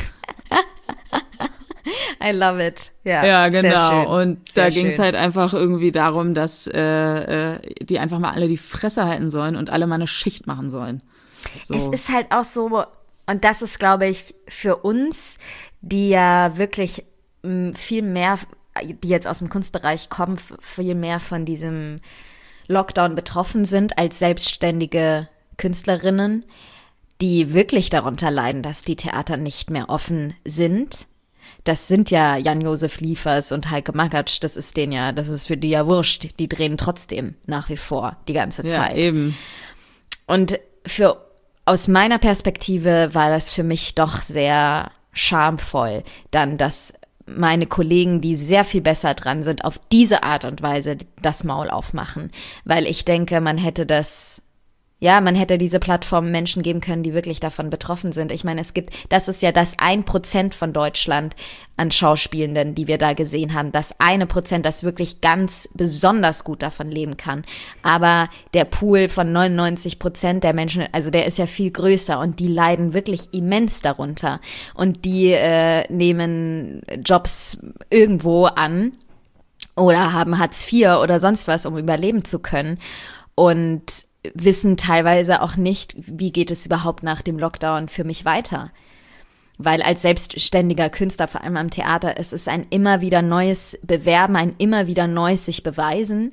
I love it. Ja, Ja, sehr genau. schön. Und Sehr da ging es schön. halt einfach irgendwie darum, dass äh, äh, die einfach mal alle die Fresse halten sollen und alle mal eine Schicht machen sollen. So. Es ist halt auch so, und das ist, glaube ich, für uns, die ja wirklich m, viel mehr, die jetzt aus dem Kunstbereich kommen, f- viel mehr von diesem Lockdown betroffen sind als selbstständige Künstlerinnen, die wirklich darunter leiden, dass die Theater nicht mehr offen sind. Das sind ja Jan-Josef Liefers und Heike Makatsch, das ist denen ja, das ist für die ja wurscht. Die drehen trotzdem nach wie vor die ganze Ja, Zeit. eben. Und für, aus meiner Perspektive war das für mich doch sehr schamvoll, dann, dass meine Kollegen, die sehr viel besser dran sind, auf diese Art und Weise das Maul aufmachen. Weil ich denke, man hätte das, ja, man hätte diese Plattform Menschen geben können, die wirklich davon betroffen sind. Ich meine, es gibt, das ist ja das ein Prozent von Deutschland an Schauspielenden, die wir da gesehen haben. Das eine Prozent, das wirklich ganz besonders gut davon leben kann. Aber der Pool von neunundneunzig Prozent der Menschen, also der ist ja viel größer und die leiden wirklich immens darunter. Und die äh, nehmen Jobs irgendwo an oder haben Hartz vier oder sonst was, um überleben zu können. Und wissen teilweise auch nicht, wie geht es überhaupt nach dem Lockdown für mich weiter. Weil als selbstständiger Künstler, vor allem am Theater, es ist ein immer wieder neues Bewerben, ein immer wieder neues sich beweisen.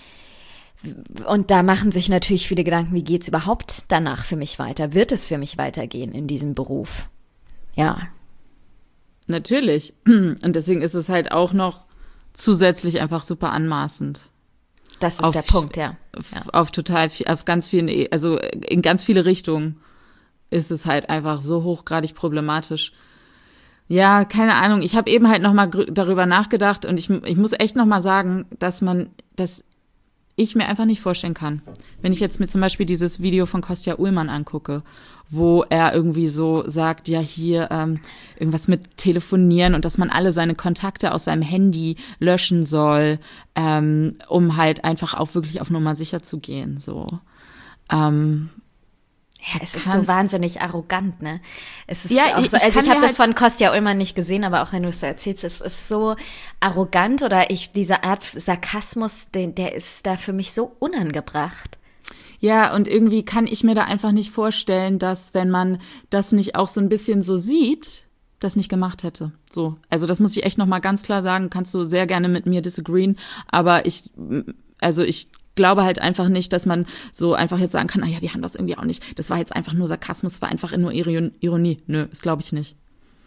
Und da machen sich natürlich viele Gedanken, wie geht es überhaupt danach für mich weiter? Wird es für mich weitergehen in diesem Beruf? Ja. Natürlich. Und deswegen ist es halt auch noch zusätzlich einfach super anmaßend. Das ist Auf- der Punkt, ja. ja. Auf total viel, auf ganz vielen, E- also in ganz viele Richtungen ist es halt einfach so hochgradig problematisch. Ja, keine Ahnung. Ich habe eben halt noch mal grü- darüber nachgedacht und ich, ich muss echt noch mal sagen, dass man, dass ich mir einfach nicht vorstellen kann. Wenn ich jetzt mir zum Beispiel dieses Video von Kostja Ullmann angucke, wo er irgendwie so sagt, ja hier ähm, irgendwas mit Telefonieren und dass man alle seine Kontakte aus seinem Handy löschen soll, ähm, um halt einfach auch wirklich auf Nummer sicher zu gehen. So. Ähm, Ja, es ist kann- so wahnsinnig arrogant, ne? Es ist Ja, auch ich- so, ich also kann ich habe mir das von Kostja Ullmann nicht gesehen, aber auch wenn du es so erzählst, es ist so arrogant oder ich, diese Art Sarkasmus, den, der ist da für mich so unangebracht. Ja, und irgendwie kann ich mir da einfach nicht vorstellen, dass wenn man das nicht auch so ein bisschen so sieht, das nicht gemacht hätte. So, also das muss ich echt noch mal ganz klar sagen. Kannst du sehr gerne mit mir disagreeen, aber ich, also ich glaube halt einfach nicht, dass man so einfach jetzt sagen kann, ah ja, die haben das irgendwie auch nicht. Das war jetzt einfach nur Sarkasmus, war einfach nur Iron- Ironie. Nö, das glaube ich nicht.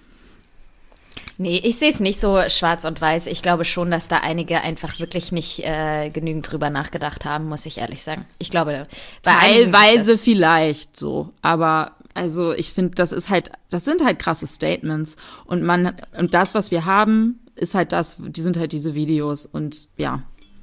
Nee, ich sehe es nicht so schwarz und weiß. Ich glaube schon, dass da einige einfach wirklich nicht äh, genügend drüber nachgedacht haben, muss ich ehrlich sagen. Ich glaube, bei einigen ist Teilweise das- vielleicht so, aber also ich finde, das ist halt, das sind halt krasse Statements und man und das, was wir haben, ist halt das, die sind halt diese Videos und ja.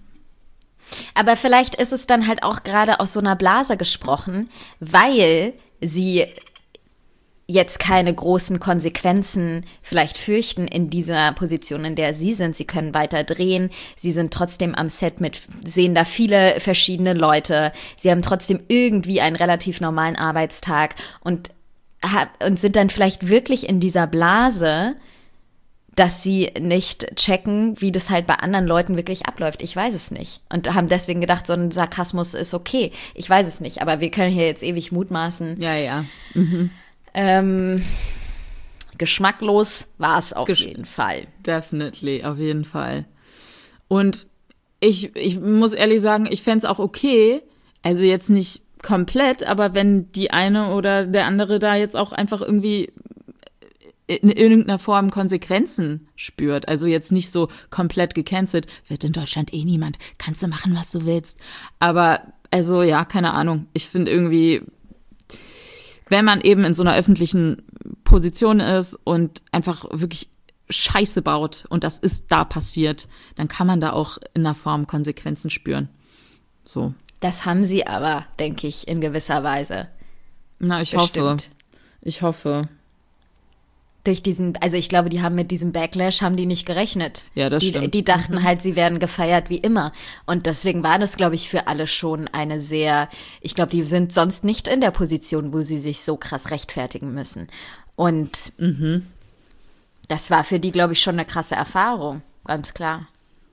Aber vielleicht ist es dann halt auch gerade aus so einer Blase gesprochen, weil sie jetzt keine großen Konsequenzen vielleicht fürchten in dieser Position, in der sie sind. Sie können weiter drehen, sie sind trotzdem am Set mit, sehen da viele verschiedene Leute, sie haben trotzdem irgendwie einen relativ normalen Arbeitstag und, hab- und sind dann vielleicht wirklich in dieser Blase, dass sie nicht checken, wie das halt bei anderen Leuten wirklich abläuft. Ich weiß es nicht. Und haben deswegen gedacht, so ein Sarkasmus ist okay. Ich weiß es nicht, aber wir können hier jetzt ewig mutmaßen. Ja, ja. Ähm, geschmacklos war es auf Gesch- jeden Fall. Definitely, auf jeden Fall. Und ich, ich muss ehrlich sagen, ich fände es auch okay, also jetzt nicht komplett, aber wenn die eine oder der andere da jetzt auch einfach irgendwie in irgendeiner Form Konsequenzen spürt. Also jetzt nicht so komplett gecancelt, wird in Deutschland eh niemand, kannst du machen, was du willst. Aber also ja, keine Ahnung. Ich finde irgendwie, wenn man eben in so einer öffentlichen Position ist und einfach wirklich Scheiße baut und das ist da passiert, dann kann man da auch in einer Form Konsequenzen spüren. So. Das haben sie aber, denke ich, in gewisser Weise. Na, ich Bestimmt. hoffe. Ich hoffe. Durch diesen, also ich glaube, die haben mit diesem Backlash, haben die nicht gerechnet. Ja, das die, stimmt. Die dachten halt, sie werden gefeiert wie immer. Und deswegen war das, glaube ich, für alle schon eine sehr, ich glaube, die sind sonst nicht in der Position, wo sie sich so krass rechtfertigen müssen. Und Mhm. das war für die, glaube ich, schon eine krasse Erfahrung, ganz klar.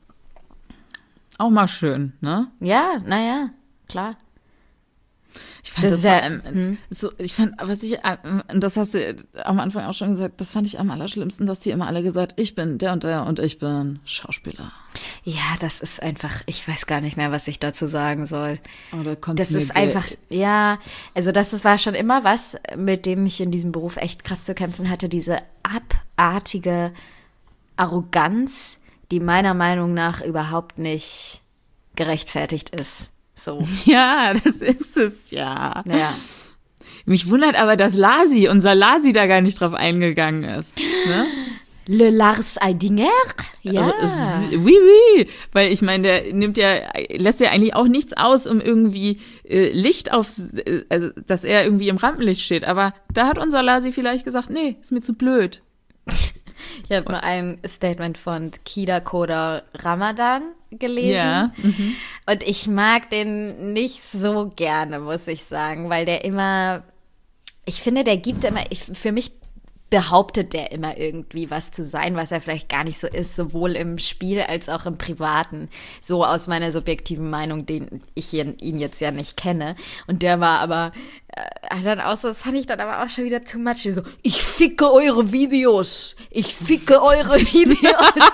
Auch mal schön, ne? Ja, naja, klar. Ich fand Das das, ist ja- vor allem, hm. so, ich fand, was ich, äh, und das hast du am Anfang auch schon gesagt, das fand ich am allerschlimmsten, dass die immer alle gesagt, ich bin der und der und ich bin Schauspieler. Ja, das ist einfach, ich weiß gar nicht mehr, was ich dazu sagen soll. Oder kommt Das mir ist Geld- einfach, ja, also das, das war schon immer was, mit dem ich in diesem Beruf echt krass zu kämpfen hatte, diese abartige Arroganz, die meiner Meinung nach überhaupt nicht gerechtfertigt ist. So, Ja, das ist es ja. ja. Mich wundert aber, dass Lasi, unser Lasi da gar nicht drauf eingegangen ist. Ne? Le Lars Eidinger? Ja. Aber es- Oui, oui. Weil ich meine, der nimmt ja, lässt ja eigentlich auch nichts aus, um irgendwie äh, Licht auf, äh, also dass er irgendwie im Rampenlicht steht. Aber da hat unser Lasi vielleicht gesagt, nee, ist mir zu blöd. Ich habe mal ein Statement von Kida Koda Ramadan gelesen. Ja. Und ich mag den nicht so gerne, muss ich sagen, weil der immer, ich finde, der gibt immer, ich, für mich behauptet der immer irgendwie was zu sein, was er vielleicht gar nicht so ist, sowohl im Spiel als auch im Privaten. So aus meiner subjektiven Meinung, den ich hier, ihn jetzt ja nicht kenne. Und der war aber äh, dann auch so, das fand ich dann aber auch schon wieder too much. So, ich ficke eure Videos. Ich ficke eure Videos.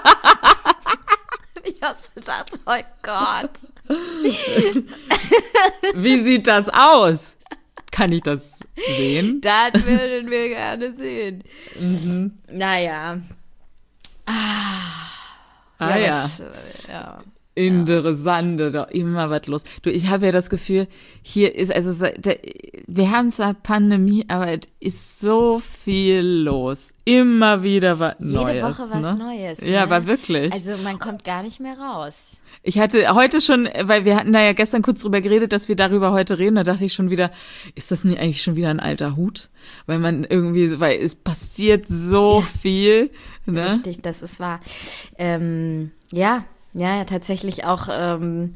Ich habe so gedacht, oh Gott. Wie sieht das aus? Kann ich das sehen? Das würden wir gerne sehen. Mhm. Naja. Ah ja. was, äh, ja. Interessante, doch immer was los. Du, ich habe ja das Gefühl, hier ist, also seit der, wir haben zwar Pandemie, aber es ist so viel los. Immer wieder was Jede Neues. Woche was ne? Neues. Ja, ne? aber wirklich. Also man kommt gar nicht mehr raus. Ich hatte heute schon, weil wir hatten da ja gestern kurz drüber geredet, dass wir darüber heute reden, da dachte ich schon wieder, ist das nicht eigentlich schon wieder ein alter Hut? Weil man irgendwie, weil es passiert so viel. Ne? Richtig, das ist wahr. Ähm, ja, ja, ja, tatsächlich auch, ähm,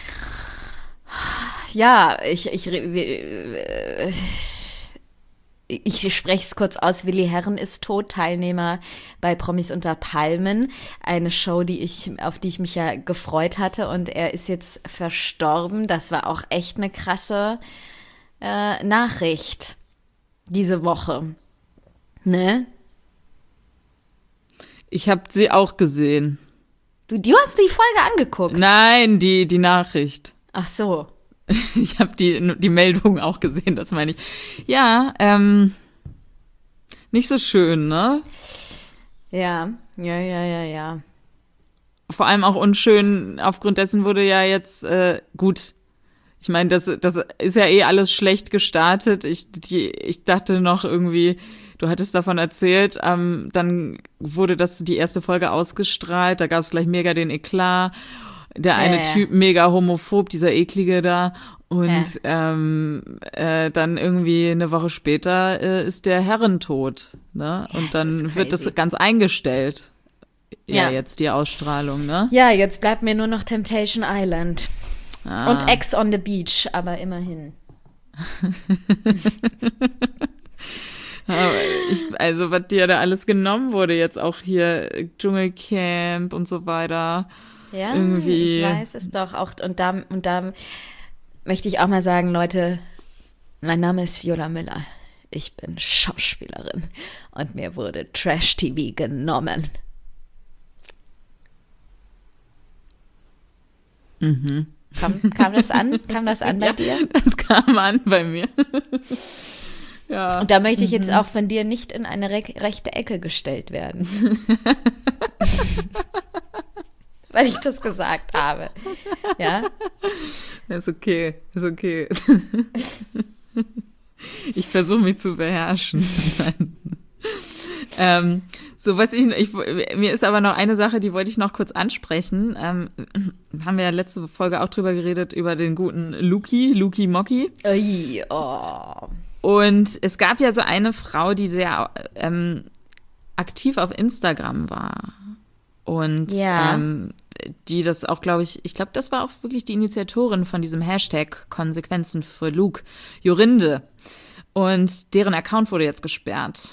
ja, ich, ich, äh, ich spreche es kurz aus, Willi Herren ist tot, Teilnehmer bei Promis unter Palmen, eine Show, die ich, auf die ich mich ja gefreut hatte, und er ist jetzt verstorben. Das war auch echt eine krasse äh, Nachricht diese Woche, ne? Ich habe sie auch gesehen. Du, du hast die Folge angeguckt. Nein, die, die Nachricht. Ach so. Ich habe die, die Meldung auch gesehen, das meine ich. Ja, ähm, nicht so schön, ne? Ja, ja, ja, ja, ja. Vor allem auch unschön, aufgrund dessen wurde ja jetzt, äh, gut, ich meine, das, das ist ja eh alles schlecht gestartet. Ich, die, ich dachte noch irgendwie, du hattest davon erzählt, ähm, dann wurde das die erste Folge ausgestrahlt, da gab es gleich mega den Eklat. Der eine Ja, ja. Typ mega homophob, dieser eklige da. Und Ja. ähm, äh, dann irgendwie eine Woche später äh, ist der Herren tot. Ne? Ja, Und es dann ist wird crazy. das ganz eingestellt. Ja, Ja. jetzt die Ausstrahlung, ne? Ja, jetzt bleibt mir nur noch Temptation Island. Ah. Und Ex on the Beach, aber immerhin. Aber ich, also, was dir da alles genommen wurde, jetzt auch hier äh, Dschungelcamp und so weiter. Ja, Irgendwie. ich weiß es doch auch. Und da, und da möchte ich auch mal sagen, Leute, mein Name ist Viola Müller. Ich bin Schauspielerin und mir wurde Trash-T V genommen. Mhm. Kam, kam das an? Kam das an bei ja, dir? Das kam an bei mir. Ja. Und da möchte ich jetzt auch von dir nicht in eine re- rechte Ecke gestellt werden. Weil ich das gesagt habe. Ja? Ist okay, ist okay. Ich versuche mich zu beherrschen. ähm, so, was ich, ich, mir ist aber noch eine Sache, die wollte ich noch kurz ansprechen. Ähm, haben wir ja letzte Folge auch drüber geredet, über den guten Luki, Luki Moki. Ui, oh. Und es gab ja so eine Frau, die sehr ähm, aktiv auf Instagram war. Und ja. ähm, die das auch, glaube ich, ich glaube, das war auch wirklich die Initiatorin von diesem Hashtag Konsequenzen für Luke, Jorinde. Und deren Account wurde jetzt gesperrt.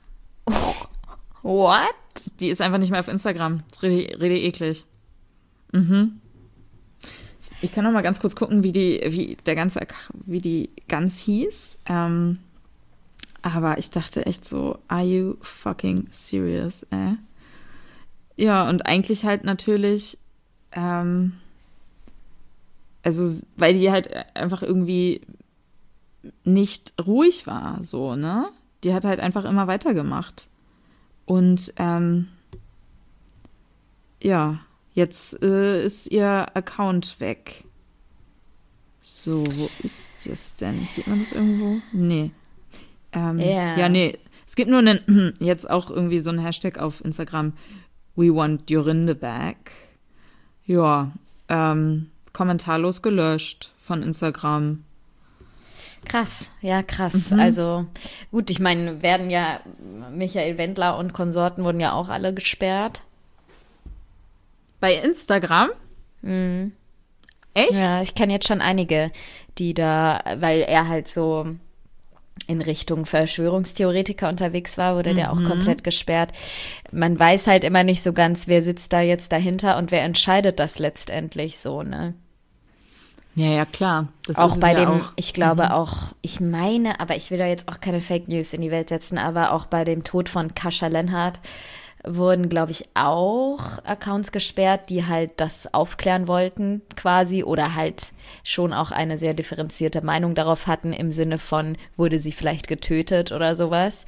What? Die ist einfach nicht mehr auf Instagram. Das ist richtig, richtig eklig. Mhm. Ich kann noch mal ganz kurz gucken, wie die, wie der ganze, wie die ganz hieß. Ähm, aber ich dachte echt so, are you fucking serious, äh? Ja, und eigentlich halt natürlich, ähm, also, weil die halt einfach irgendwie nicht ruhig war, so, ne? Die hat halt einfach immer weitergemacht. Und, ähm, ja, jetzt äh, ist ihr Account weg. So, wo ist das denn? Sieht man das irgendwo? Nee. Ähm, yeah. Ja, nee. Es gibt nur einen, jetzt auch irgendwie so einen Hashtag auf Instagram, We want Jorinde back. Ja, ähm, kommentarlos gelöscht von Instagram. Krass, ja krass. Mhm. Also gut, ich meine, werden ja, Michael Wendler und Konsorten wurden ja auch alle gesperrt. Bei Instagram? Mhm. Echt? Ja, ich kenne jetzt schon einige, die da, weil er halt so in Richtung Verschwörungstheoretiker unterwegs war, wurde mhm. der auch komplett gesperrt. Man weiß halt immer nicht so ganz, wer sitzt da jetzt dahinter und wer entscheidet das letztendlich so, ne? Ja, ja, klar. Das auch ist bei es ja dem, auch. ich glaube mhm. auch, ich meine, aber ich will da jetzt auch keine Fake News in die Welt setzen, aber auch bei dem Tod von Kasia Lenhardt wurden, glaube ich, auch Accounts gesperrt, die halt das aufklären wollten quasi oder halt schon auch eine sehr differenzierte Meinung darauf hatten im Sinne von, wurde sie vielleicht getötet oder sowas.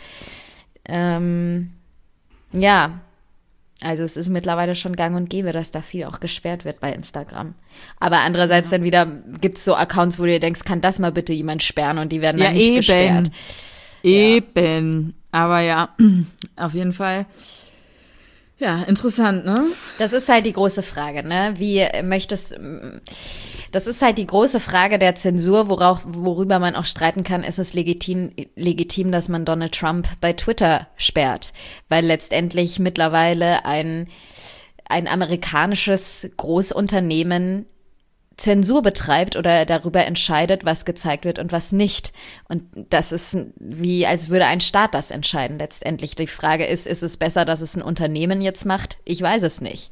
Ähm, ja, also es ist mittlerweile schon gang und gäbe, dass da viel auch gesperrt wird bei Instagram. Aber andererseits ja. dann wieder gibt es so Accounts, wo du dir denkst, kann das mal bitte jemand sperren und die werden ja, dann nicht eben. gesperrt. Eben. Ja. Aber ja, auf jeden Fall. Ja, interessant, ne? Das ist halt die große Frage, ne? Wie möchtest, das ist halt die große Frage der Zensur, worauf, worüber man auch streiten kann, ist es legitim, legitim, dass man Donald Trump bei Twitter sperrt, weil letztendlich mittlerweile ein, ein amerikanisches Großunternehmen Zensur betreibt oder darüber entscheidet, was gezeigt wird und was nicht. Und das ist wie, als würde ein Staat das entscheiden letztendlich. Die Frage ist, ist es besser, dass es ein Unternehmen jetzt macht? Ich weiß es nicht.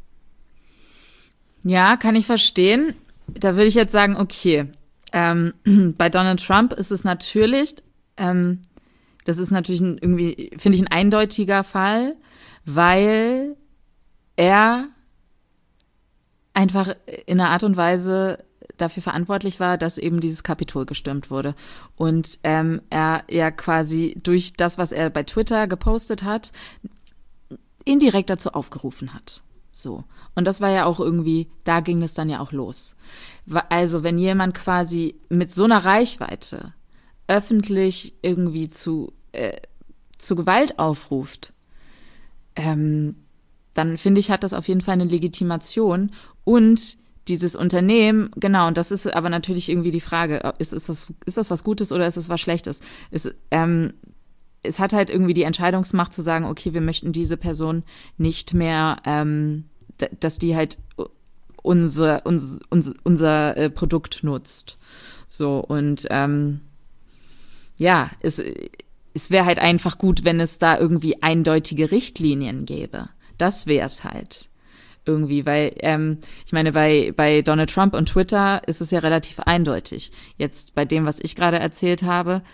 Ja, kann ich verstehen. Da würde ich jetzt sagen, okay, ähm, bei Donald Trump ist es natürlich, ähm, das ist natürlich ein, irgendwie, finde ich, ein eindeutiger Fall, weil er einfach in einer Art und Weise dafür verantwortlich war, dass eben dieses Kapitol gestürmt wurde. Und ähm, er ja quasi durch das, was er bei Twitter gepostet hat, indirekt dazu aufgerufen hat. So. Und das war ja auch irgendwie, da ging es dann ja auch los. Also wenn jemand quasi mit so einer Reichweite öffentlich irgendwie zu, äh, zu Gewalt aufruft, ähm, dann finde ich, hat das auf jeden Fall eine Legitimation. Und dieses Unternehmen, genau, und das ist aber natürlich irgendwie die Frage, ist, ist, das, ist das was Gutes oder ist es was Schlechtes? Es, ähm, es hat halt irgendwie die Entscheidungsmacht zu sagen, okay, wir möchten diese Person nicht mehr, ähm, d- dass die halt unser, uns, uns, unser äh, Produkt nutzt. So, und ähm, ja, es, es wäre halt einfach gut, wenn es da irgendwie eindeutige Richtlinien gäbe. Das wäre es halt irgendwie, weil ähm, ich meine, bei, bei Donald Trump und Twitter ist es ja relativ eindeutig. Jetzt bei dem, was ich gerade erzählt habe,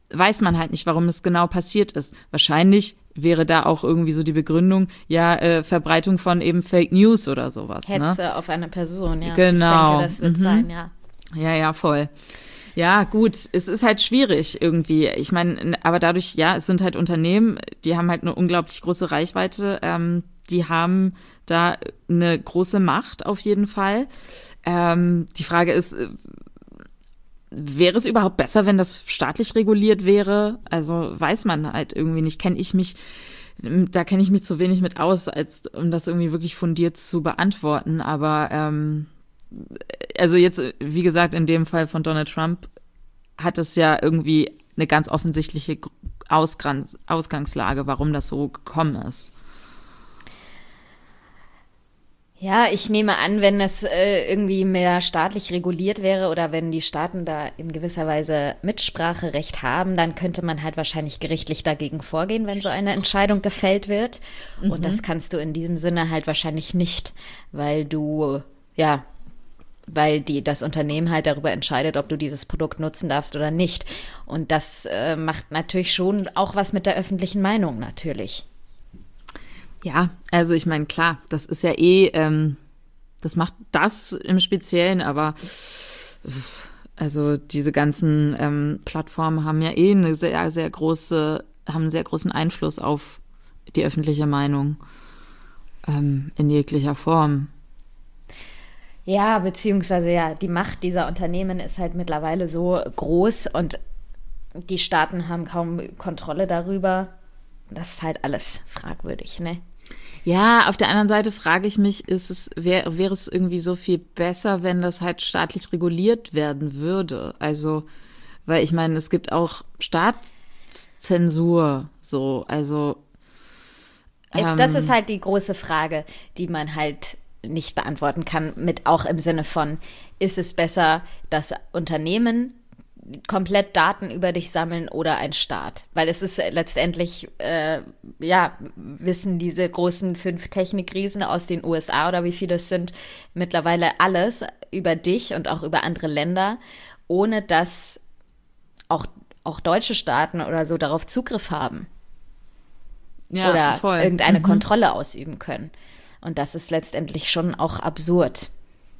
weiß man halt nicht, warum es genau passiert ist. Wahrscheinlich wäre da auch irgendwie so die Begründung, ja, äh, Verbreitung von eben Fake News oder sowas. Hetze ne? auf eine Person, ja. Genau. Ich denke, das wird mhm. sein, ja. Ja, ja, voll. Ja, gut, es ist halt schwierig irgendwie. Ich meine, aber dadurch, ja, es sind halt Unternehmen, die haben halt eine unglaublich große Reichweite. Ähm, die haben da eine große Macht auf jeden Fall. Ähm, die Frage ist, wäre es überhaupt besser, wenn das staatlich reguliert wäre? Also weiß man halt irgendwie nicht. Kenne ich mich, da kenne ich mich zu wenig mit aus, als um das irgendwie wirklich fundiert zu beantworten. Aber ähm, also jetzt, wie gesagt, in dem Fall von Donald Trump hat es ja irgendwie eine ganz offensichtliche Ausgangs- Ausgangslage, warum das so gekommen ist. Ja, ich nehme an, wenn es äh, irgendwie mehr staatlich reguliert wäre oder wenn die Staaten da in gewisser Weise Mitspracherecht haben, dann könnte man halt wahrscheinlich gerichtlich dagegen vorgehen, wenn so eine Entscheidung gefällt wird. Mhm. Und das kannst du in diesem Sinne halt wahrscheinlich nicht, weil du, ja, weil die, das Unternehmen halt darüber entscheidet, ob du dieses Produkt nutzen darfst oder nicht. Und das äh, macht natürlich schon auch was mit der öffentlichen Meinung natürlich. Ja, also ich meine, klar, das ist ja eh, ähm, das macht das im Speziellen, aber also diese ganzen ähm, Plattformen haben ja eh eine sehr, sehr große, haben einen sehr großen Einfluss auf die öffentliche Meinung ähm, in jeglicher Form. Ja, beziehungsweise ja, die Macht dieser Unternehmen ist halt mittlerweile so groß und die Staaten haben kaum Kontrolle darüber. Das ist halt alles fragwürdig, ne? Ja, auf der anderen Seite frage ich mich, ist es, wär, wäre es irgendwie so viel besser, wenn das halt staatlich reguliert werden würde? Also, weil ich meine, es gibt auch Staatszensur, so, also. Es, ähm, das ist halt die große Frage, die man halt nicht beantworten kann, mit auch im Sinne von, ist es besser, dass Unternehmen komplett Daten über dich sammeln oder ein Staat? Weil es ist letztendlich, äh, ja, wissen diese großen fünf Technikriesen aus den U S A oder wie viele es sind, mittlerweile alles über dich und auch über andere Länder, ohne dass auch, auch deutsche Staaten oder so darauf Zugriff haben. Ja, oder voll. Irgendeine mhm. Kontrolle ausüben können. Und das ist letztendlich schon auch absurd.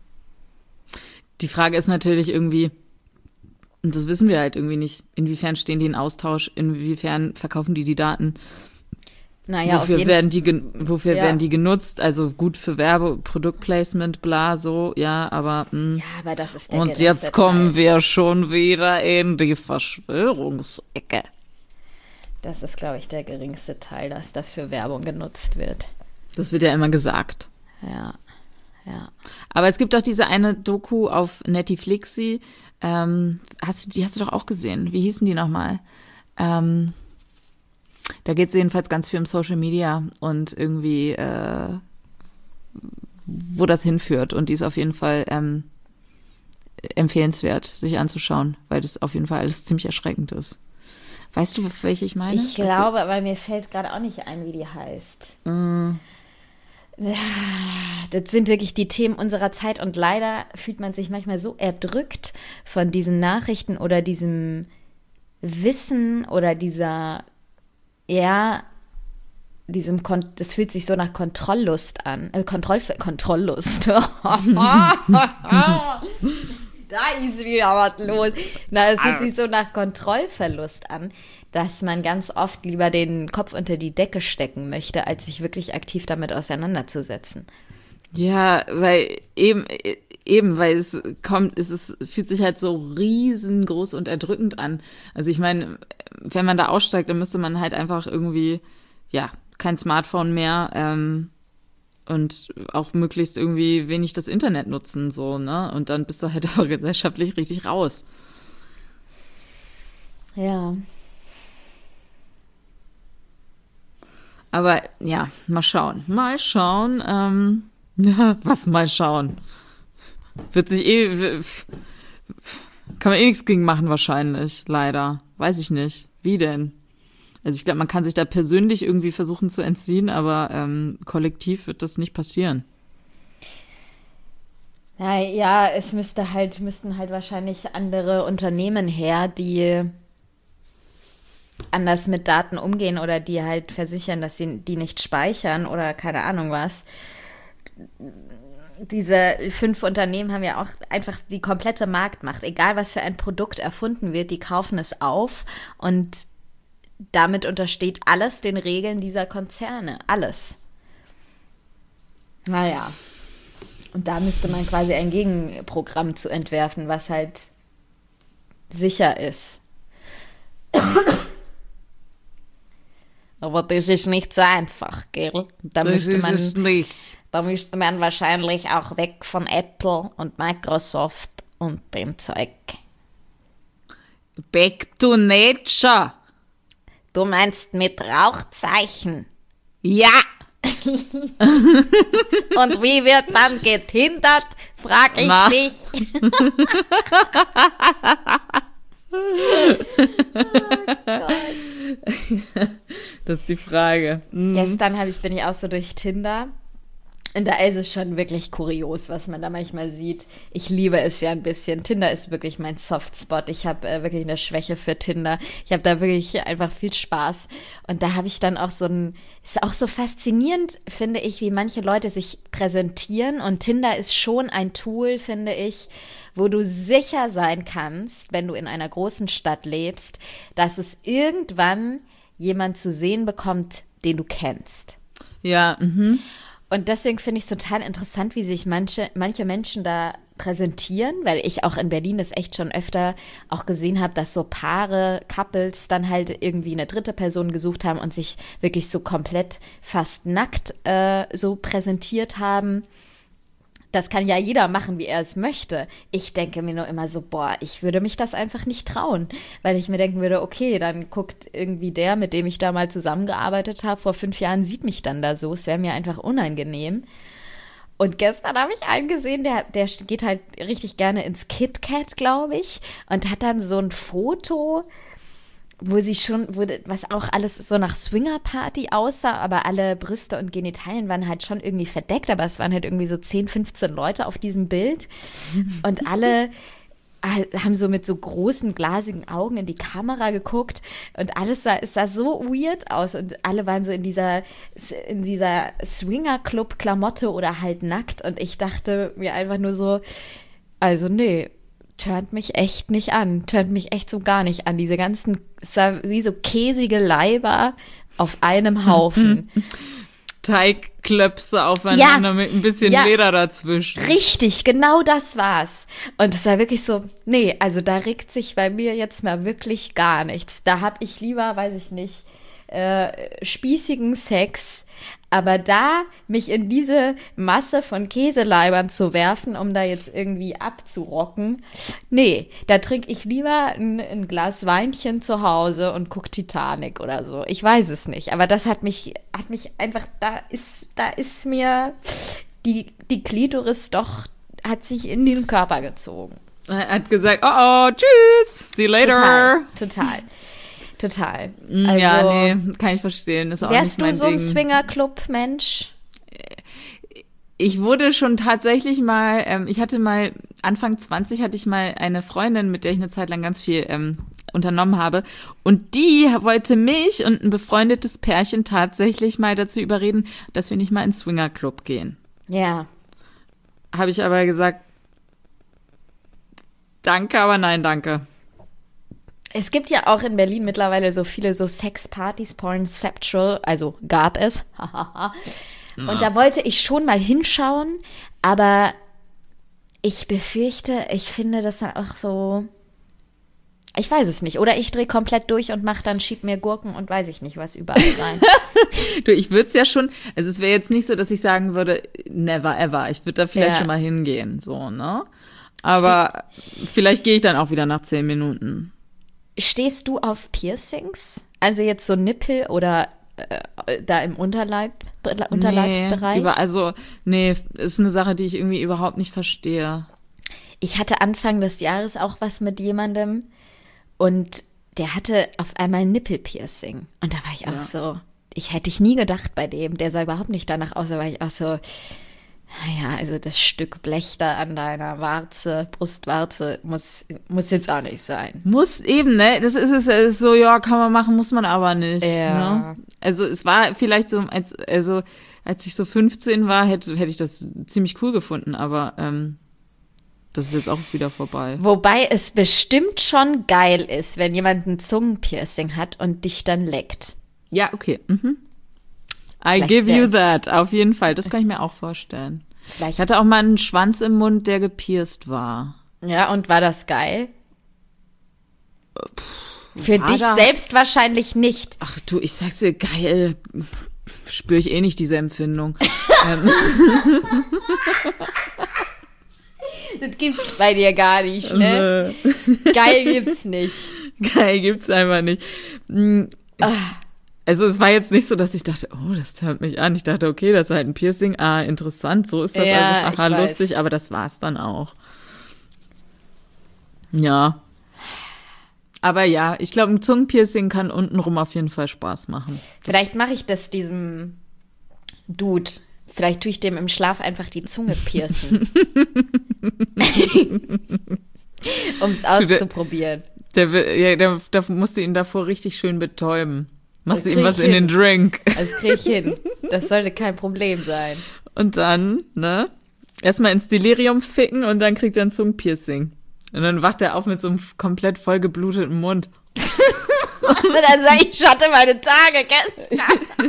Die Frage ist natürlich irgendwie, und das wissen wir halt irgendwie nicht, inwiefern stehen die in Austausch, inwiefern verkaufen die die Daten, naja, wofür, auf jeden werden, die gen- wofür ja. werden die genutzt, also gut für Werbe, Produktplacement, bla, so, ja, aber mh. Ja, aber das ist der Und jetzt kommen Teil. wir schon wieder in die Verschwörungsecke. Das ist, glaube ich, der geringste Teil, dass das für Werbung genutzt wird. Das wird ja immer gesagt. Ja, ja. Aber es gibt auch diese eine Doku auf Netflixi, ähm, hast du, die hast du doch auch gesehen. Wie hießen die nochmal? Ähm, da geht es jedenfalls ganz viel um Social Media und irgendwie, äh, wo das hinführt. Und die ist auf jeden Fall ähm, empfehlenswert, sich anzuschauen, weil das auf jeden Fall alles ziemlich erschreckend ist. Weißt du, welche ich meine? Ich glaube, aber mir fällt gerade auch nicht ein, wie die heißt. Mm. Das sind wirklich die Themen unserer Zeit und leider fühlt man sich manchmal so erdrückt von diesen Nachrichten oder diesem Wissen oder dieser, ja, diesem, Kon- das fühlt sich so nach Kontrolllust an. Äh, Kontroll- Kontrolllust. Da ist wieder was los. Na, es fühlt sich so nach Kontrollverlust an, dass man ganz oft lieber den Kopf unter die Decke stecken möchte, als sich wirklich aktiv damit auseinanderzusetzen. Ja, weil eben, eben, weil es kommt, es ist, fühlt sich halt so riesengroß und erdrückend an. Also ich meine, wenn man da aussteigt, dann müsste man halt einfach irgendwie, ja, kein Smartphone mehr, ähm, und auch möglichst irgendwie wenig das Internet nutzen, so, ne? Und dann bist du halt aber gesellschaftlich richtig raus. Ja. Aber ja, mal schauen. Mal schauen. Ähm, ja, was mal schauen? Wird sich eh. Kann man eh nichts gegen machen, wahrscheinlich. Leider. Weiß ich nicht. Wie denn? Also ich glaube, man kann sich da persönlich irgendwie versuchen zu entziehen, aber ähm, kollektiv wird das nicht passieren. Ja, ja, es müsste halt, müssten halt wahrscheinlich andere Unternehmen her, die anders mit Daten umgehen oder die halt versichern, dass sie die nicht speichern oder keine Ahnung was. Diese fünf Unternehmen haben ja auch einfach die komplette Marktmacht. Egal, was für ein Produkt erfunden wird, die kaufen es auf und damit untersteht alles den Regeln dieser Konzerne. Alles. Naja. Und da müsste man quasi ein Gegenprogramm zu entwerfen, was halt sicher ist. Aber das ist nicht so einfach, gell? Da Das müsste ist man, es nicht. da müsste man wahrscheinlich auch weg von Apple und Microsoft und dem Zeug. Back to nature. Du meinst mit Rauchzeichen? Ja. Und wie wird dann getindert, frag ich Na. dich. Das ist die Frage. Mhm. Gestern hab ich, bin ich auch so durch Tinder. Und da ist es schon wirklich kurios, was man da manchmal sieht. Ich liebe es ja ein bisschen. Tinder ist wirklich mein Softspot. Ich habe äh, wirklich eine Schwäche für Tinder. Ich habe da wirklich einfach viel Spaß. Und da habe ich dann auch so ein, ist auch so faszinierend, finde ich, wie manche Leute sich präsentieren. Und Tinder ist schon ein Tool, finde ich, wo du sicher sein kannst, wenn du in einer großen Stadt lebst, dass es irgendwann jemand zu sehen bekommt, den du kennst. Ja, mhm. Und deswegen finde ich es total interessant, wie sich manche, manche Menschen da präsentieren, weil ich auch in Berlin das echt schon öfter auch gesehen habe, dass so Paare, Couples dann halt irgendwie eine dritte Person gesucht haben und sich wirklich so komplett fast nackt äh, so präsentiert haben. Das kann ja jeder machen, wie er es möchte. Ich denke mir nur immer so, boah, ich würde mich das einfach nicht trauen, weil ich mir denken würde, okay, dann guckt irgendwie der, mit dem ich da mal zusammengearbeitet habe, vor fünf Jahren, sieht mich dann da so. Es wäre mir einfach unangenehm. Und gestern habe ich einen gesehen, der, der geht halt richtig gerne ins KitKat, glaube ich, und hat dann so ein Foto, wo sie schon, wo, was auch alles so nach Swinger-Party aussah, aber alle Brüste und Genitalien waren halt schon irgendwie verdeckt, aber es waren halt irgendwie so zehn, fünfzehn Leute auf diesem Bild und alle haben so mit so großen, glasigen Augen in die Kamera geguckt und alles sah, es sah so weird aus und alle waren so in dieser, in dieser Swinger-Club-Klamotte oder halt nackt und ich dachte mir einfach nur so, also nee, turnt mich echt nicht an, turnt mich echt so gar nicht an. Diese ganzen, es war wie so käsige Leiber auf einem Haufen. Teigklöpse aufeinander Ja, mit ein bisschen ja. Leder dazwischen. Richtig, genau das war's. Und es war wirklich so, nee, also da regt sich bei mir jetzt mal wirklich gar nichts. Da hab ich lieber, weiß ich nicht, äh, spießigen Sex, aber da mich in diese Masse von Käseleibern zu werfen, um da jetzt irgendwie abzurocken, nee, da trinke ich lieber ein, ein Glas Weinchen zu Hause und gucke Titanic oder so. Ich weiß es nicht, aber das hat mich, hat mich einfach, da ist, da ist mir die, die Klitoris doch, hat sich in den Körper gezogen. Er hat gesagt, oh oh, tschüss, see you later. Total, total. Total. Also, ja, nee, kann ich verstehen. Ist auch wärst nicht mein du so ein Ding. Swingerclub-Mensch? Ich wurde schon tatsächlich mal, ähm, ich hatte mal, Anfang zwanzig hatte ich mal eine Freundin, mit der ich eine Zeit lang ganz viel ähm, unternommen habe. Und die wollte mich und ein befreundetes Pärchen tatsächlich mal dazu überreden, dass wir nicht mal ins Swingerclub gehen. Ja. Habe ich aber gesagt, danke, aber nein, danke. Es gibt ja auch in Berlin mittlerweile so viele so Sexpartys, Pornceptual, also gab es. Und da wollte ich schon mal hinschauen, aber ich befürchte, ich finde das dann auch so, ich weiß es nicht. Oder ich drehe komplett durch und mache dann, schieb mir Gurken und weiß ich nicht was überall rein. Du, ich würde es ja schon, also es wäre jetzt nicht so, dass ich sagen würde, never ever. Ich würde da vielleicht Ja. schon mal hingehen, so, ne? Aber vielleicht gehe ich dann auch wieder nach zehn Minuten. Stehst du auf Piercings? Also jetzt so Nippel oder äh, da im Unterleib, Unterleibsbereich? Nee, über, also, nee, ist eine Sache, die ich irgendwie überhaupt nicht verstehe. Ich hatte Anfang des Jahres auch was mit jemandem und der hatte auf einmal ein Nippelpiercing. Und da war ich auch Ja. so, ich hätte ich nie gedacht bei dem, der sah überhaupt nicht danach aus, da war ich auch so, Naja, also das Stück Blech da an deiner Warze, Brustwarze, muss, muss jetzt auch nicht sein. Muss eben, ne? Das ist es ist so, ja, kann man machen, muss man aber nicht. Ja. Ne? Also es war vielleicht so, als, also als ich so fünfzehn war, hätte, hätte ich das ziemlich cool gefunden, aber ähm, das ist jetzt auch wieder vorbei. Wobei es bestimmt schon geil ist, wenn jemand ein Zungenpiercing hat und dich dann leckt. Ja, okay. Mhm. I Vielleicht give wär- you that, auf jeden Fall. Das kann ich mir auch vorstellen. Ich Vielleicht, hatte auch mal einen Schwanz im Mund, der gepierst war. ja, und war das geil? Für war dich da- selbst wahrscheinlich nicht. Ach du, ich sag's dir, geil. Spüre ich eh nicht diese Empfindung. ähm, Das gibt's bei dir gar nicht, ne? Geil gibt's nicht. geil gibt's einfach nicht. Mm, Also es war jetzt nicht so, dass ich dachte, oh, das tönt mich an. Ich dachte, okay, das ist halt ein Piercing. Ah, interessant, so ist das Ja, also. Aha, ich weiß. lustig, aber das war's dann auch. Ja. Aber ja, ich glaube, ein Zungenpiercing kann untenrum auf jeden Fall Spaß machen. Vielleicht mache ich das diesem Dude. Vielleicht tue ich dem im Schlaf einfach die Zunge piercen. Um es auszuprobieren. Der, will- ja, der, da musst du ihn davor richtig schön betäuben. Machst du Das ihm krieg was ich in hin. den Drink. Das kriege ich hin. Das sollte kein Problem sein. Und dann, ne? Erstmal ins Delirium ficken und dann kriegt er ein Zungenpiercing. Und dann wacht er auf mit so einem komplett vollgebluteten Mund. Und dann sage ich, ich hatte meine Tage gestern.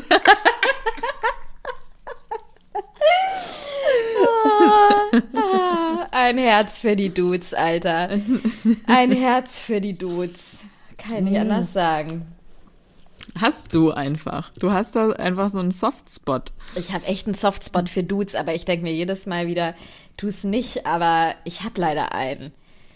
Ah, ein Herz für die Dudes, Alter. Ein Herz für die Dudes. Kann ich anders sagen. Hast du einfach. Du hast da einfach so einen Softspot. Ich habe echt einen Softspot für Dudes, aber ich denke mir jedes Mal wieder, tu es nicht, aber ich habe leider einen.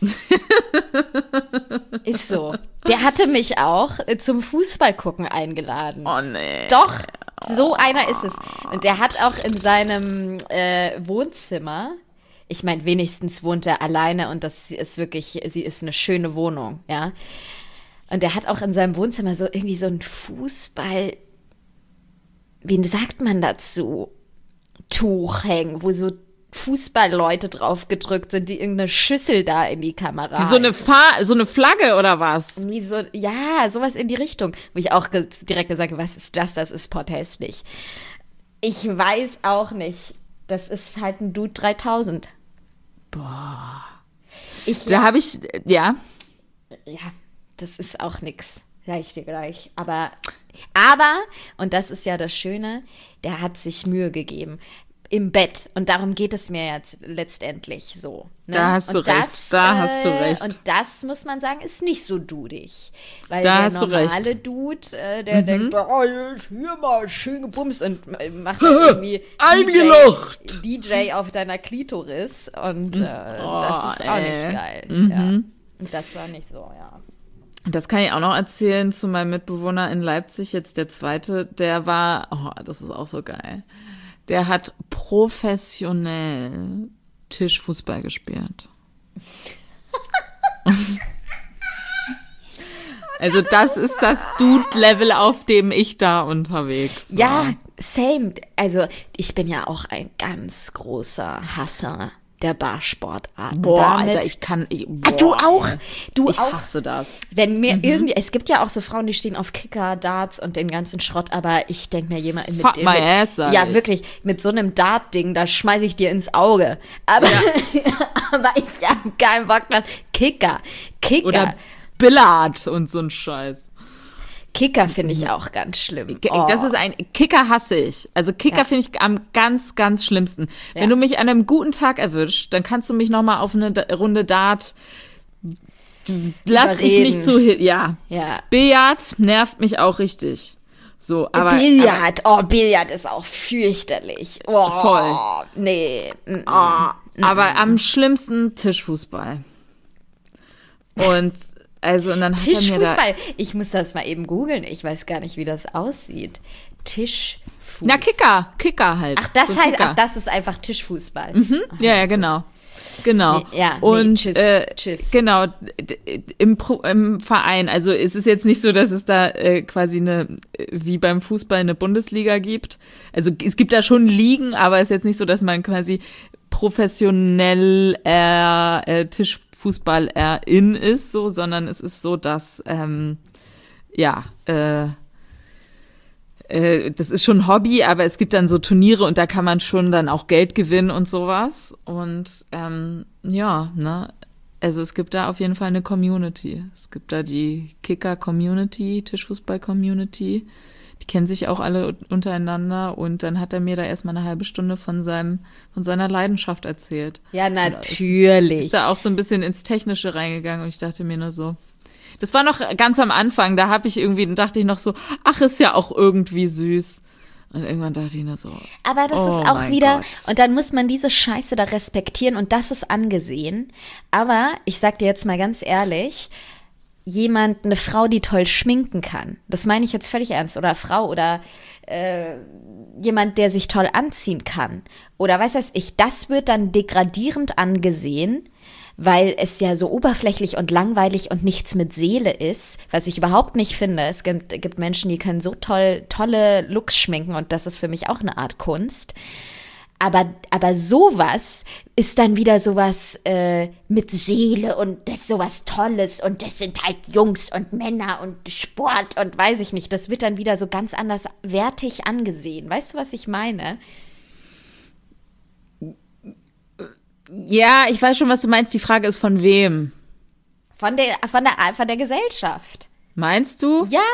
Ist so. Der hatte mich auch äh, zum Fußballgucken eingeladen. Oh nee. Doch, so einer ist es. Und der hat auch in seinem äh, Wohnzimmer, ich meine, wenigstens wohnt er alleine und das ist wirklich, sie ist eine schöne Wohnung, ja. Und der hat auch in seinem Wohnzimmer so irgendwie so ein Fußball, wie sagt man dazu, Tuch hängen, wo so Fußballleute drauf gedrückt sind, die irgendeine Schüssel da in die Kamera So eine halten. Fa- so eine Flagge oder was? Irgendwie so, ja, sowas in die Richtung. Wo ich auch ge- direkt gesagt habe, was ist das? Das ist potthässlich. Ich weiß auch nicht. Das ist halt ein Dude dreitausend. Boah. Ich, Da habe ich, ja. ja, das ist auch nix, sag ich dir gleich. Aber, aber, und das ist ja das Schöne, der hat sich Mühe gegeben. Im Bett. Und darum geht es mir jetzt letztendlich so. Ne? Da hast du und recht, das, da hast du äh, recht. Und das, muss man sagen, ist nicht so dudig. Weil Da der hast du normale recht. Dude, äh, der denkt, oh, jetzt hier mal schön gebumst und äh, macht dann irgendwie Eingelocht. D J, D J auf deiner Klitoris. Und äh, das ist auch ey. nicht geil. Mhm. Ja. Und das war nicht so, ja. Das kann ich auch noch erzählen zu meinem Mitbewohner in Leipzig, jetzt der zweite, der war, oh, das ist auch so geil. Der hat professionell Tischfußball gespielt. Also das ist das Dude-Level, auf dem ich da unterwegs war. Ja, same. Also ich bin ja auch ein ganz großer Hasser der Barsportarten. Boah, Damit, Alter, ich kann... Ich, Ah, boah, du auch? ey. Du Ich auch? hasse das. Wenn mir irgendwie, es gibt ja auch so Frauen, die stehen auf Kicker, Darts und den ganzen Schrott, aber ich denke mir jemand mit Fuck dem, my mit, ass, sag ja ich. wirklich, mit so einem Dart-Ding, da schmeiße ich dir ins Auge. Aber, aber ich habe keinen Bock drauf. Kicker, Kicker, Oder Billard und so ein Scheiß. Kicker finde ich auch ganz schlimm. K- Oh. Das ist ein Kicker hasse ich. Also Kicker Ja. finde ich am ganz, ganz schlimmsten. Ja. Wenn du mich an einem guten Tag erwischt, dann kannst du mich noch mal auf eine Da- Runde Dart. Lass ich Überreden. nicht zu. hi- Ja. Ja. Billard nervt mich auch richtig. So, aber. Billard, oh, Billard ist auch fürchterlich. Oh, Voll. Nee. mm, Aber, oh, aber am schlimmsten Tischfußball. Und also und dann hat er mir da, Tischfußball. Ich muss das mal eben googeln. Ich weiß gar nicht, wie das aussieht. Tischfußball. na Kicker, Kicker halt. Ach, das So heißt, Kicker. ach, das ist einfach Tischfußball. Ja, ja, genau. Genau. Ja, nee, und tschüss, äh, tschüss. Genau, d- im, Pro, im Verein. Also es ist jetzt nicht so, dass es da äh, quasi eine, wie beim Fußball eine Bundesliga gibt. Also es gibt da schon Ligen, aber es ist jetzt nicht so, dass man quasi professionell äh, äh, Tischfußball-in ist, so, sondern es ist so, dass ähm, ja, äh, das ist schon Hobby, aber es gibt dann so Turniere und da kann man schon dann auch Geld gewinnen und sowas. Und ähm, ja, ne, also es gibt da auf jeden Fall eine Community. Es gibt da die Kicker-Community, Tischfußball-Community. Die kennen sich auch alle untereinander und dann hat er mir da erstmal eine halbe Stunde von seinem, von seiner Leidenschaft erzählt. Ja, natürlich. Ist, ist da auch so ein bisschen ins Technische reingegangen und ich dachte mir nur so, das war noch ganz am Anfang, da habe ich irgendwie, dachte ich noch so, ach, ist ja auch irgendwie süß. Und irgendwann dachte ich nur so, aber das oh ist auch wieder, Gott. Und dann muss man diese Scheiße da respektieren und das ist angesehen. Aber ich sag dir jetzt mal ganz ehrlich, jemand, eine Frau, die toll schminken kann, das meine ich jetzt völlig ernst, oder Frau oder äh, jemand, der sich toll anziehen kann oder was weiß ich, das wird dann degradierend angesehen, weil es ja so oberflächlich und langweilig und nichts mit Seele ist, was ich überhaupt nicht finde. Es gibt, gibt Menschen, die können so toll, tolle Looks schminken und das ist für mich auch eine Art Kunst. Aber, aber sowas ist dann wieder sowas äh, mit Seele und das ist sowas Tolles und das sind halt Jungs und Männer und Sport und weiß ich nicht. Das wird dann wieder so ganz anders wertig angesehen. Weißt du, was ich meine? Ja, ich weiß schon, was du meinst. Die Frage ist, von wem? Von der, von der, von der Gesellschaft. Meinst du? Ja.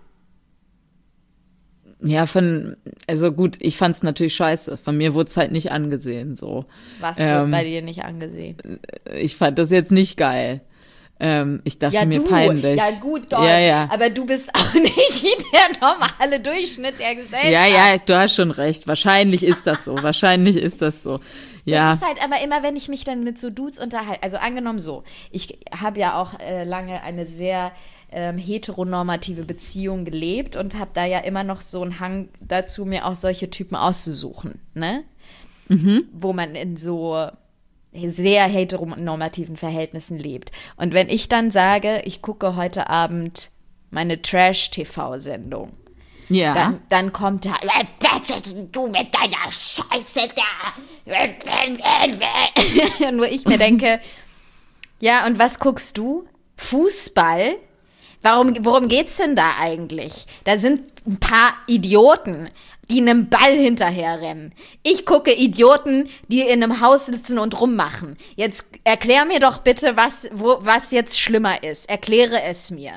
Ja, von, also gut, ich fand's natürlich scheiße. Von mir wurde es halt nicht angesehen, so. Was wird ähm, bei dir nicht angesehen? Ich fand das jetzt nicht geil. Ähm, ich dachte Ja, mir du, peinlich. ja gut, doll. Ja, ja. Aber du bist auch nicht der normale Durchschnitt der Gesellschaft. Ja, ja, du hast schon recht. Wahrscheinlich ist das so. Wahrscheinlich ist das so. Ja. Das ist halt aber immer, wenn ich mich dann mit so Dudes unterhalte, also angenommen so, ich habe ja auch äh, lange eine sehr ähm, heteronormative Beziehung gelebt und habe da ja immer noch so einen Hang dazu, mir auch solche Typen auszusuchen, ne? Mhm. Wo man in so sehr heteronormativen Verhältnissen lebt. Und wenn ich dann sage, ich gucke heute Abend meine Trash-T V-Sendung, Ja. dann, dann kommt da, du mit deiner Scheiße da. Und wo ich mir denke, ja, und was guckst du? Fußball? Warum, worum geht's denn da eigentlich? Da sind ein paar Idioten, die einem Ball hinterherrennen. Ich gucke Idioten, die in einem Haus sitzen und rummachen. Jetzt erklär mir doch bitte, was, wo, was jetzt schlimmer ist. Erkläre es mir.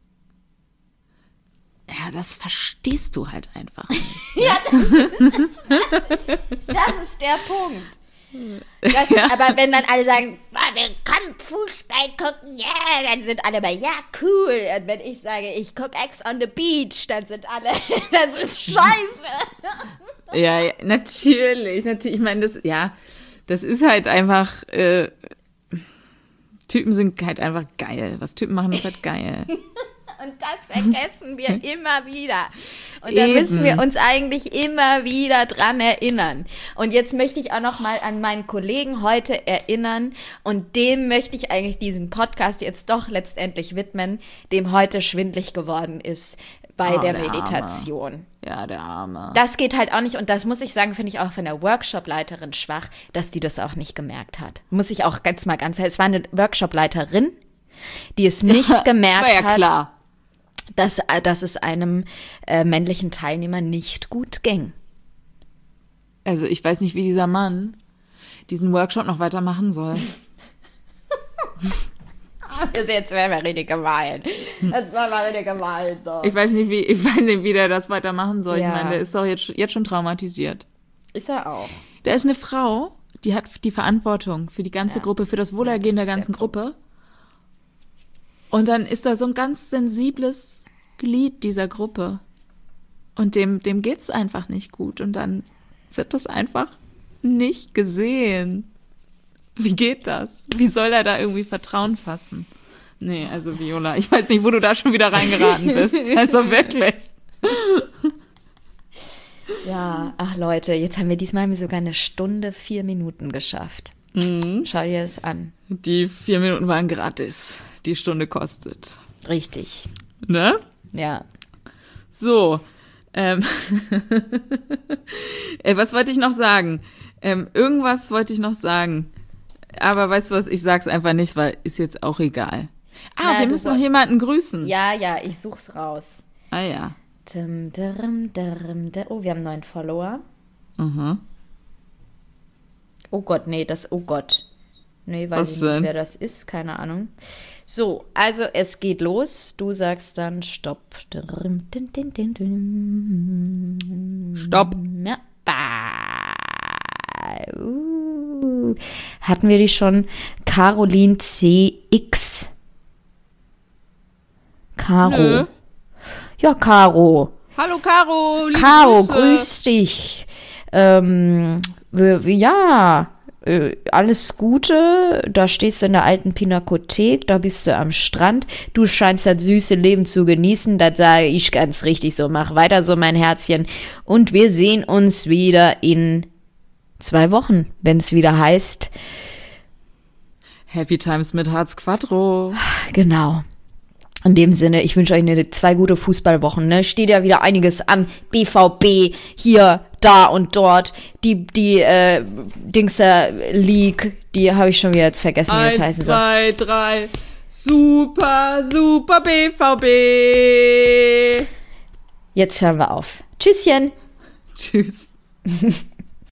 Ja, das verstehst du halt einfach nicht. Ja, das ist, das ist der Punkt. Das ist, aber wenn dann alle sagen, "Ah, wir können Fußball gucken, ja, yeah", dann sind alle mal, ja, cool. Und wenn ich sage, ich gucke Ex on the Beach, dann sind alle, das ist scheiße. Ja, ja, natürlich, natürlich. Ich meine, das, ja, das ist halt einfach, äh, Typen sind halt einfach geil. Was Typen machen, ist halt geil. Und das vergessen wir immer wieder. Und da Eben. müssen wir uns eigentlich immer wieder dran erinnern. Und jetzt möchte ich auch noch mal an meinen Kollegen heute erinnern. Und dem möchte ich eigentlich diesen Podcast jetzt doch letztendlich widmen, dem heute schwindlig geworden ist bei Oh, der der Meditation. Arme. Ja, der Arme. Das geht halt auch nicht. Und das muss ich sagen, finde ich auch von der Workshop-Leiterin schwach, dass die das auch nicht gemerkt hat. Muss ich auch ganz mal ganz, es war eine Workshop-Leiterin, die es nicht Ja, gemerkt war ja hat. klar. Dass, dass es einem äh, männlichen Teilnehmer nicht gut ging. Also ich weiß nicht, wie dieser Mann diesen Workshop noch weitermachen soll. Jetzt wäre mir richtig gemein. Jetzt wäre mir richtig gemein. Doch. Ich weiß nicht, wie, ich weiß nicht, wie der das weitermachen soll. Ja. Ich meine, der ist doch jetzt, jetzt schon traumatisiert. Ist er auch. Da ist eine Frau, die hat die Verantwortung für die ganze Ja. Gruppe, für das Wohlergehen Ja, das der ist ganzen der Gruppe. Und dann ist da so ein ganz sensibles Glied dieser Gruppe. Und dem, dem geht's einfach nicht gut. Und dann wird das einfach nicht gesehen. Wie geht das? Wie soll er da irgendwie Vertrauen fassen? Nee, also Viola, ich weiß nicht, wo du da schon wieder reingeraten bist. Also wirklich. Ja, ach Leute, jetzt haben wir diesmal sogar eine Stunde, vier Minuten geschafft. Mhm. Schau dir das an. Die vier Minuten waren gratis. Die Stunde kostet. Richtig. Ne? Ja. So. Ähm. Ey, was wollte ich noch sagen? Ähm, irgendwas wollte ich noch sagen. Aber weißt du was, ich sag's einfach nicht, weil ist jetzt auch egal. Ah, Na, wir du müssen woll- noch jemanden grüßen. Ja, ja, ich such's raus. Ah ja. Dim, dim, dim, dim. Oh, wir haben einen neuen Follower. Mhm. Oh Gott, nee, das, oh Gott. Nee, weiß Was ich nicht, denn? wer das ist, keine Ahnung. So, also es geht los. Du sagst dann Stopp. Dim, dim, dim, dim, dim. Stopp. Ja. Uh. Hatten wir die schon? Caroline C X. Caro. Nö. Ja, Caro. Hallo Caro. Liebe Caro, Grüße. grüß dich. Ähm, wir, wir, ja, äh, alles Gute. Da stehst du in der alten Pinakothek, da bist du am Strand. Du scheinst das süße Leben zu genießen. Das sage ich ganz richtig so. Mach weiter so, mein Herzchen. Und wir sehen uns wieder in zwei Wochen, wenn es wieder heißt, Happy Times mit Harz Quattro. genau. In dem Sinne, ich wünsche euch eine, zwei gute Fußballwochen. Ne? Steht ja wieder einiges an. B V B, hier, da und dort. Die, die äh, Dingser League, die habe ich schon wieder jetzt vergessen, wie das Eins, heißen soll. zwei, drei. Super, super B V B. Jetzt hören wir auf. Tschüsschen. Tschüss.